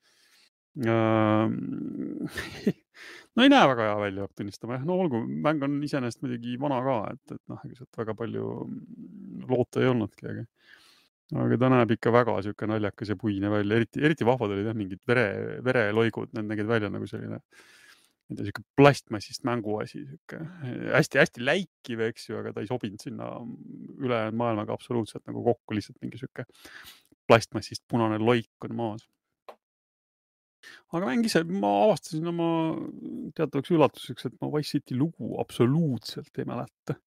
No ei näe väga hea välja, peab tunnistama. No olgu, mäng on iseenesest muidugi vana ka, et, et noh, ega sealt väga palju loota ei olnudki, aga, aga ta näeb ikka väga siuke naljakas ja puine välja. Eriti, eriti vahvad olid jah, mingid vere, vereloigud, need nägid välja nagu selline siuke plastmassist mänguasi, siuke hästi, hästi läikiv, eks ju, aga ta ei sobinud sinna ülejäänud maailmaga absoluutselt nagu kokku, lihtsalt mingi siuke plastmassist punane loik on maas. Aga mäng ise, ma avastasin oma teatavaks üllatuseks, et ma Vice City lugu absoluutselt ei mäleta.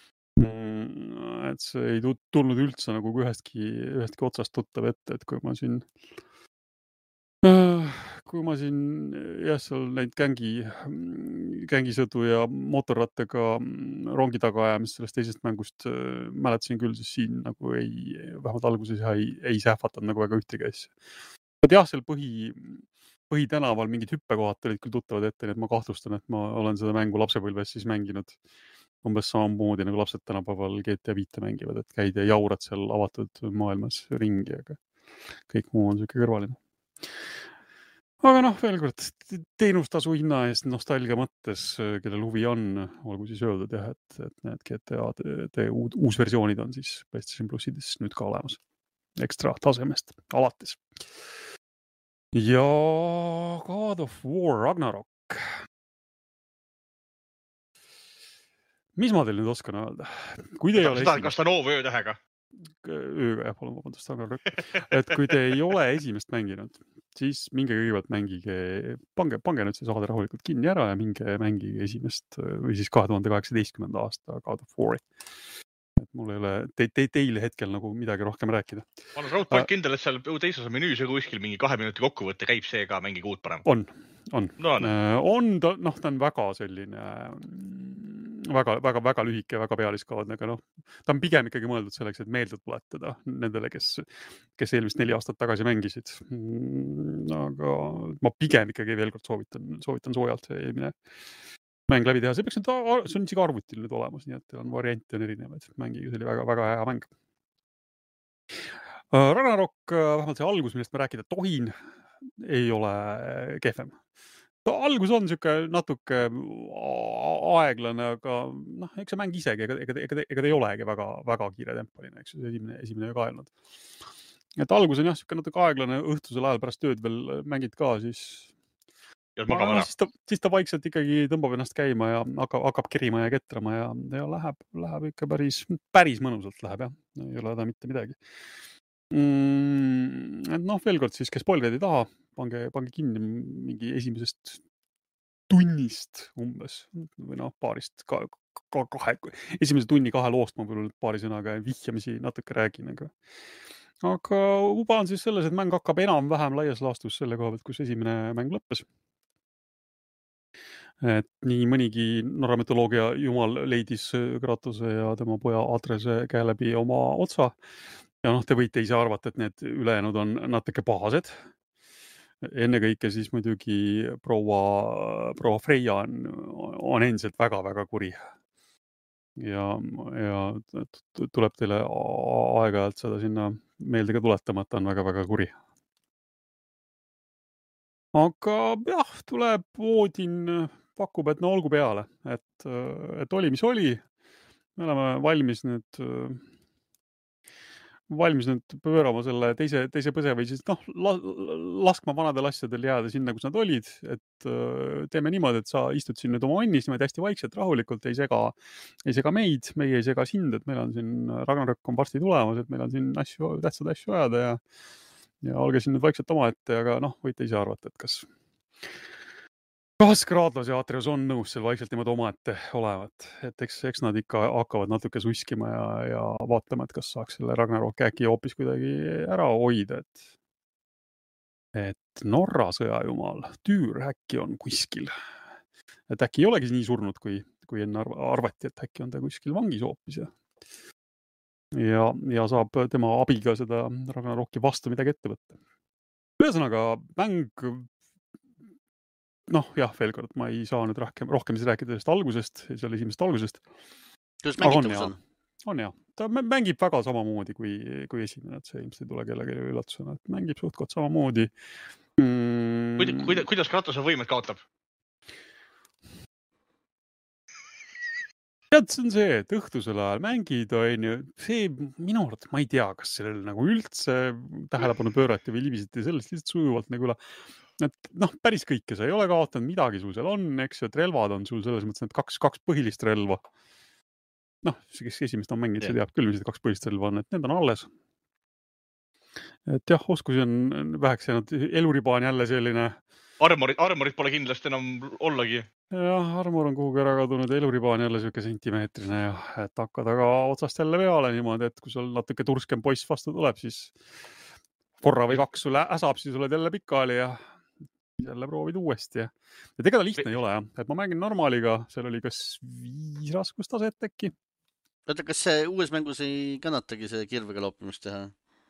Et see ei tulnud üldse nagu ühestki, ühestki otsast tuttav ette, et kui ma siin kui ma siin jah, seal neid gängi, gängisõdu ja motorrattega rongi taga ajamist sellest teisest mängust mäletasin küll, siis siin nagu ei, vähemalt alguses ei, ei sähvatanud nagu väga ühtegi asja. Jah, seal põhi, põhitänaval mingid hüppekohad olid küll tuttavad ette, nii et ma kahtlustan, et ma olen seda mängu lapsepõlves siis mänginud umbes samamoodi nagu lapsed tänapäeval G T A viite mängivad, et käid ja jaurad seal avatud maailmas ringi, aga kõik muu on siuke kõrvaline. Aga noh, veel kord, teenustasu hinna eest nostalgia mõttes, kellel huvi on, olgu siis öeldud jah, et, et need G T A uus versioonid on siis PlayStation Plusides nüüd ka olemas. Ekstra tasemest alates. Ja God of War Ragnarok. Mis ma teil nüüd oskan öelda? Kui te ei ole esimest... Kas ta noov öötähega? Ööga, jah, palun vabandust, Ragnarok. Et kui te ei ole esimest mänginud, siis minge kõigepealt mängige, pange, pange nüüd see saade rahulikult kinni ära ja minge mängige esimest või siis kahe tuhande kaheksateistkümnenda aasta God of War'i. Et mul ei ole te, te, teile hetkel nagu midagi rohkem rääkida. Ma olen raudpoint kindel, et seal teises menüüs ja kuskil mingi kahe minuti kokkuvõtte käib see ka mängige uut parem. On, on. No, on, on ta, noh, ta on väga selline väga, väga, väga lühike, väga pealiskaudne, aga noh, ta on pigem ikkagi mõeldud selleks, et meelde tuletada nendele, kes, kes eelmist neli aastat tagasi mängisid. Aga ma pigem ikkagi veel kord soovitan, soovitan soojalt see eelmine mäng läbi teha. See peaks nüüd, see on isegi arvutil nüüd olemas, nii et on variante on erinevaid. Mängiga, see oli väga, väga hea mäng. Ragnarok, vähemalt see algus, millest ma rääkida tohin, ei ole kehvem. Algus on siuke natuke aeglane, aga noh, eks see mäng isegi, ega, ega, ega, ega ta ei olegi väga, väga kiire tempoline, eks see esimene, esimene ka öelnud. Et algus on jah, siuke natuke aeglane, õhtusel ajal pärast tööd veel mängid ka, siis magama siis ta, siis ta vaikselt ikkagi tõmbab ennast käima ja hakkab, hakkab kerima ja ketrama ja, ja läheb, läheb ikka päris, päris mõnusalt läheb jah. Ei ole ta mitte midagi. Mm, et noh, veel kord siis, kes spoilerid ei taha, pange, pange kinni mingi esimesest tunnist umbes või noh, paarist ka, ka, kahe, esimese tunni kahe loost ma võib-olla paari sõnaga vihjamisi natuke räägin, aga aga uba on siis selles, et mäng hakkab enam-vähem laias laastus selle koha pealt, kus esimene mäng lõppes. Et nii mõnigi Norra mütoloogia jumal leidis Kratose ja tema poja Atrese käe läbi oma otsa. Ja noh, te võite ise arvata, et need ülejäänud on natuke pahased. Enne kõike siis muidugi proua, proua Freya on, on endiselt väga-väga kuri. Ja, ja tuleb teile aeg-ajalt seda sinna meelde ka tuletama, et ta on väga-väga kuri. Aga jah, tuleb Odin, pakub, et no olgu peale, et, et oli, mis oli. Me oleme valmis nüüd valmis nüüd pöörama selle teise, teise põse või siis noh, laskma vanadel asjadel jääda sinna, kus nad olid, et teeme niimoodi, et sa istud siin nüüd oma onnis niimoodi hästi vaikselt, rahulikult, ei sega, ei sega meid, meie ei sega sind, et meil on siin Ragnarök on varsti tulemas, et meil on siin asju, tähtsad asju ajada ja, ja olge siin nüüd vaikselt oma ette, aga noh, võite ise arvata, et kas Kas Kratos ja Atreus on nõus seal vaikselt niimoodi omaette olevat, et eks, eks nad ikka hakkavad natuke suskima ja, ja vaatama, et kas saaks selle Ragnarok äkki hoopis kuidagi ära hoida, et, et Norra sõjajumal Tyr äkki on kuskil. Et äkki ei olegi nii surnud, kui, kui enne arvati, et äkki on ta kuskil vangis hoopis ja, ja, ja saab tema abiga seda Ragnaroki vastu midagi ette võtta. Ühesõnaga, mäng noh, jah, veel kord, ma ei saa nüüd rohkem, rohkem siis rääkida sellest algusest, seal esimesest algusest. Kuidas mängitavus on? On jah. Ta mängib väga samamoodi kui, kui esimene, et see ilmselt ei tule kellegi üllatusena, et mängib suhtkot samamoodi. Mm. Kuid, kuida, kuidas Kratose võimed kaotab? Tead, see on see, et õhtusel ajal mängid, on ju, see minu arvates, ma ei tea, kas sellele nagu üldse tähelepanu pöörati või libiseti sellest lihtsalt sujuvalt nagu üle. Et noh, päris kõike sa ei ole kaotanud, midagi sul seal on, eks, et relvad on sul selles mõttes need kaks, kaks põhilist relva. Noh, kes esimest on mänginud, see teab küll, mis kaks põhilist relva on, et need on alles. Et jah, oskusi on väheks jäänud, eluriba on jälle selline. Armorit, armorit pole kindlasti enam ollagi. Jah, armor on kuhugi ära kadunud, eluriba on jälle siuke sentimeetrine ja et hakkad aga otsast jälle peale niimoodi, et kui sul natuke turskem poiss vastu tuleb, siis korra või kaks sulle äsab, siis oled jälle pikali ja jälle proovid uuesti. Ja tegelikult lihtne ei ole, jah. Et ma mängin normaaliga, seal oli kas viis raskustaset äkki. Oota, kas see uues mängus ei kannatagi see kirvega loopimist teha?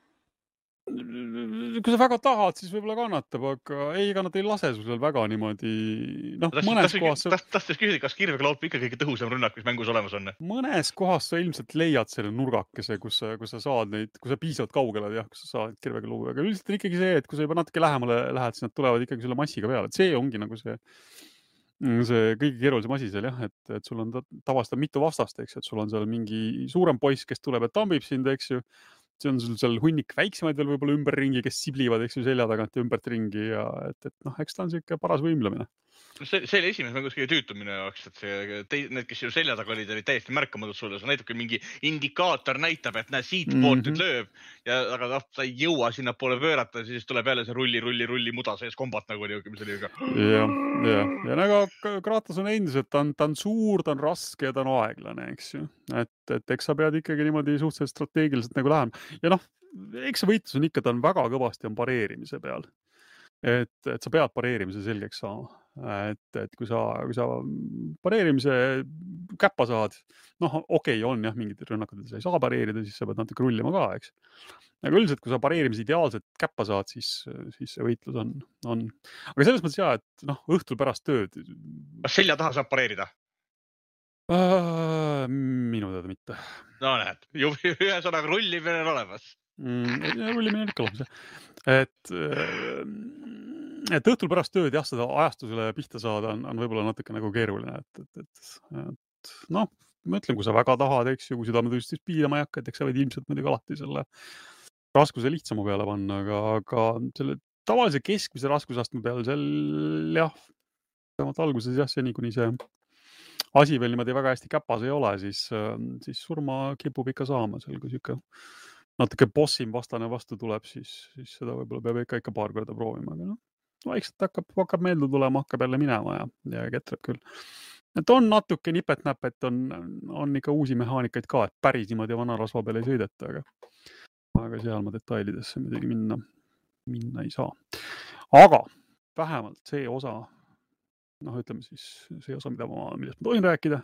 Kui sa väga tahad, siis võib-olla kannatab, aga ei, ega nad ei lase sul seal väga niimoodi, noh, Tahtsin, mõnes tahtsin, kohas... tahtsin, tahtsin küsida, kas kirvega loop ikka kõige tõhusam rünnak, mis mängus olemas on? Mõnes kohas sa ilmselt leiad selle nurgakese, kus sa, kus sa saad neid, kui sa piisavalt kaugele, jah, kus sa saad kirvega luua, aga üldiselt on ikkagi see, et kui sa juba natuke lähemale lähed, siis nad tulevad ikkagi selle massiga peale, et see ongi nagu see see kõige keerulisem asi seal, jah, et, et sul on tavastada mitu vastast, eks, et sul on seal mingi suurem poiss, kes tuleb ja tambib sind, eks ju. See on sul seal hunnik väiksemaid veel võib-olla ümberringi, kes siblivad, eks ju, selja tagant ja ümbert ringi ja et, et noh, eks ta on siuke paras võimlemine. See, see oli esimene mängus kõige tüütumine jaoks, et see, te, need, kes ju selja taga olid, olid täiesti märkamatud sulle. See näitab, kui mingi indikaator näitab, et näe, siit poolt mm -hmm. nüüd lööb. Ja, aga noh, sa ei jõua sinna poole pöörata, siis tuleb jälle see rulli, rulli, rulli muda sees kombat nagu oli, mis oli ka. Ja, ja, ja nagu Kratos on endiselt, ta on, ta on suur, ta on raske ja ta on aeglane, eks ju. Et, et eks sa pead ikkagi niimoodi suhteliselt strateegiliselt nagu lähema. Ja noh, eks see võitlus on ikka, ta on väga kõvasti on pareerimise peal. Et, et sa pead pareerimise selgeks saama. Et, et kui sa, kui sa pareerimise käppa saad, noh, okei okay, on jah, mingid rünnakud, sa ei saa pareerida, siis sa pead natuke rullima ka, eks. Aga üldiselt, kui sa pareerimise ideaalselt käppa saad, siis, siis see võitlus on, on. Aga selles mõttes jah, et noh, õhtul pärast tööd. Kas selja taha saab pareerida? Uh, minu teada mitte. No näed, ühe sõnaga rullimine on olemas. Mm, rullimine on ikka olemas, jah. Et... Uh, et õhtul pärast tööd jah, seda ajastusele pihta saada on, on võib-olla natuke nagu keeruline, et, et, et, et noh, ma ütlen, kui sa väga tahad, eks ju, kui südametunnistus piirama ei hakka, et eks sa võid ilmselt muidugi alati selle raskuse lihtsama peale panna, aga, aga selle tavalise keskmise raskusastme peal seal jah, vähemalt alguses jah, seni kuni see asi veel niimoodi väga hästi käpas ei ole, siis, siis surma kipub ikka saama seal, kui siuke natuke bossim vastane vastu tuleb, siis, siis seda võib-olla peab ikka, ikka paar korda proovima, aga noh, vaikselt hakkab, hakkab meelde tulema, hakkab jälle minema ja, ja ketrab küll. Et on natuke nipet-näpet, on, on ikka uusi mehaanikaid ka, et päris niimoodi vana rasva peale ei sõideta, aga, aga seal ma detailidesse muidugi minna, minna ei saa. Aga vähemalt see osa, noh, ütleme siis see osa, mida ma, millest ma tohin rääkida,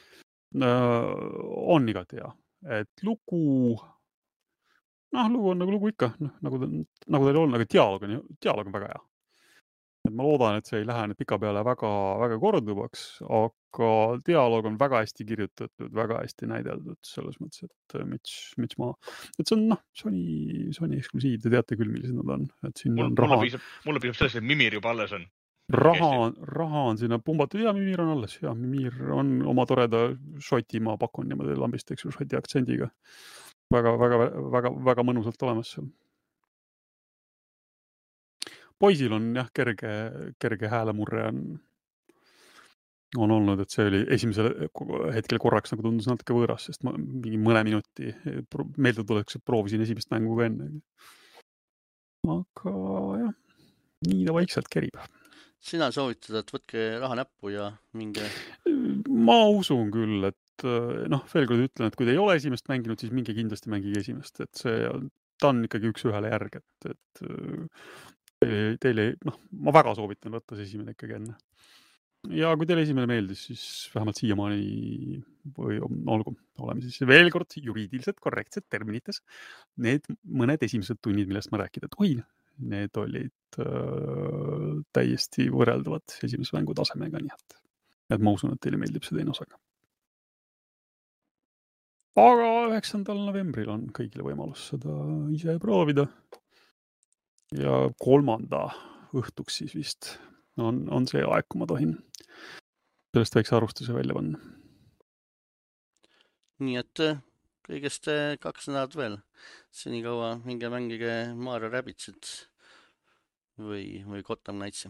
on igati hea. Et lugu, noh, lugu on nagu lugu ikka, noh, nagu, nagu ta oli olnud, aga dialoog on, dialoog on väga hea. Et ma loodan, et see ei lähe nüüd pika peale väga, väga korduvaks, aga dialoog on väga hästi kirjutatud, väga hästi näideldud selles mõttes, et Mitch, Mitch ma, et see on, noh, Sony, Sony eksklusiiv, te teate küll, millised nad on. Et siin mul, on raha. Mulle piisab, mulle piisab sellest, et Mimir juba alles on. Raha, raha on sinna pumbatud ja Mimir on alles. Ja Mimir on oma toreda šoti, ma pakun niimoodi lambist, eks ju, šoti aktsendiga. Väga, väga, väga, väga mõnusalt olemas seal. Poisil on jah, kerge, kerge häälemurre on, on olnud, et see oli esimesel hetkel korraks nagu tundus natuke võõras, sest ma mingi mõne minuti meelde tuleks, et proovisin esimest mängu ka enne. Aga jah, nii ta vaikselt kerib. Sina soovitad, et võtke raha näppu ja minge... Ma usun küll, et noh, veel kord ütlen, et kui te ei ole esimest mänginud, siis minge kindlasti mängige esimest, et see, ta on ikkagi üks ühele järg, et, et teile, teile, noh, ma väga soovitan võtta see esimene ikkagi enne. Ja kui teile esimene meeldis, siis vähemalt siiamaani või olgu, oleme siis veel kord juriidiliselt korrektsed terminites, need mõned esimesed tunnid, millest ma rääkida, et oi, need olid äh, täiesti võrreldavad esimese mängu tasemega, nii et, et ma usun, et teile meeldib see teine osaga. Aga üheksandal novembril on kõigile võimalus seda ise proovida. Ja kolmanda õhtuks siis vist on, on see aeg, kui ma tohin sellest väikse arvustuse välja panna. Nii et kõigest kaks nädalat veel. Seni kaua minge mängige Mario Rabbitsit või, või Gotham Knightsi.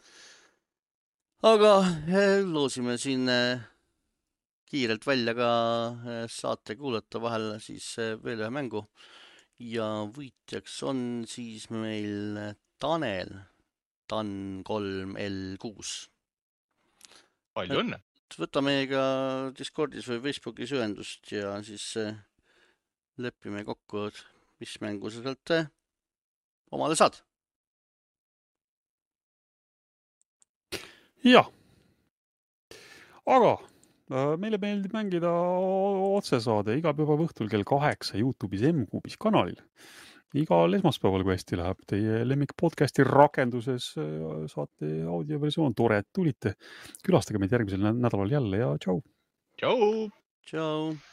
Aga loosime siin kiirelt välja ka saate kuulata vahel siis veel ühe mängu. Ja võitjaks on siis meil Tanel, Tan kolm L kuus. Palju õnne! Võta meiega Discordis või Facebookis ühendust ja siis lepime kokku, mis mängu sa sealt omale saad. Jah. Aga meile meeldib mängida otsesaade iga päeva õhtul kell kaheksa YouTube'is M-Kuubis kanalil. Igal esmaspäeval, kui hästi läheb, teie lemmik podcasti rakenduses saate audioversioon. Tore, et tulite. Külastage meid järgmisel nädalal jälle ja tšau. Tšau. Tšau.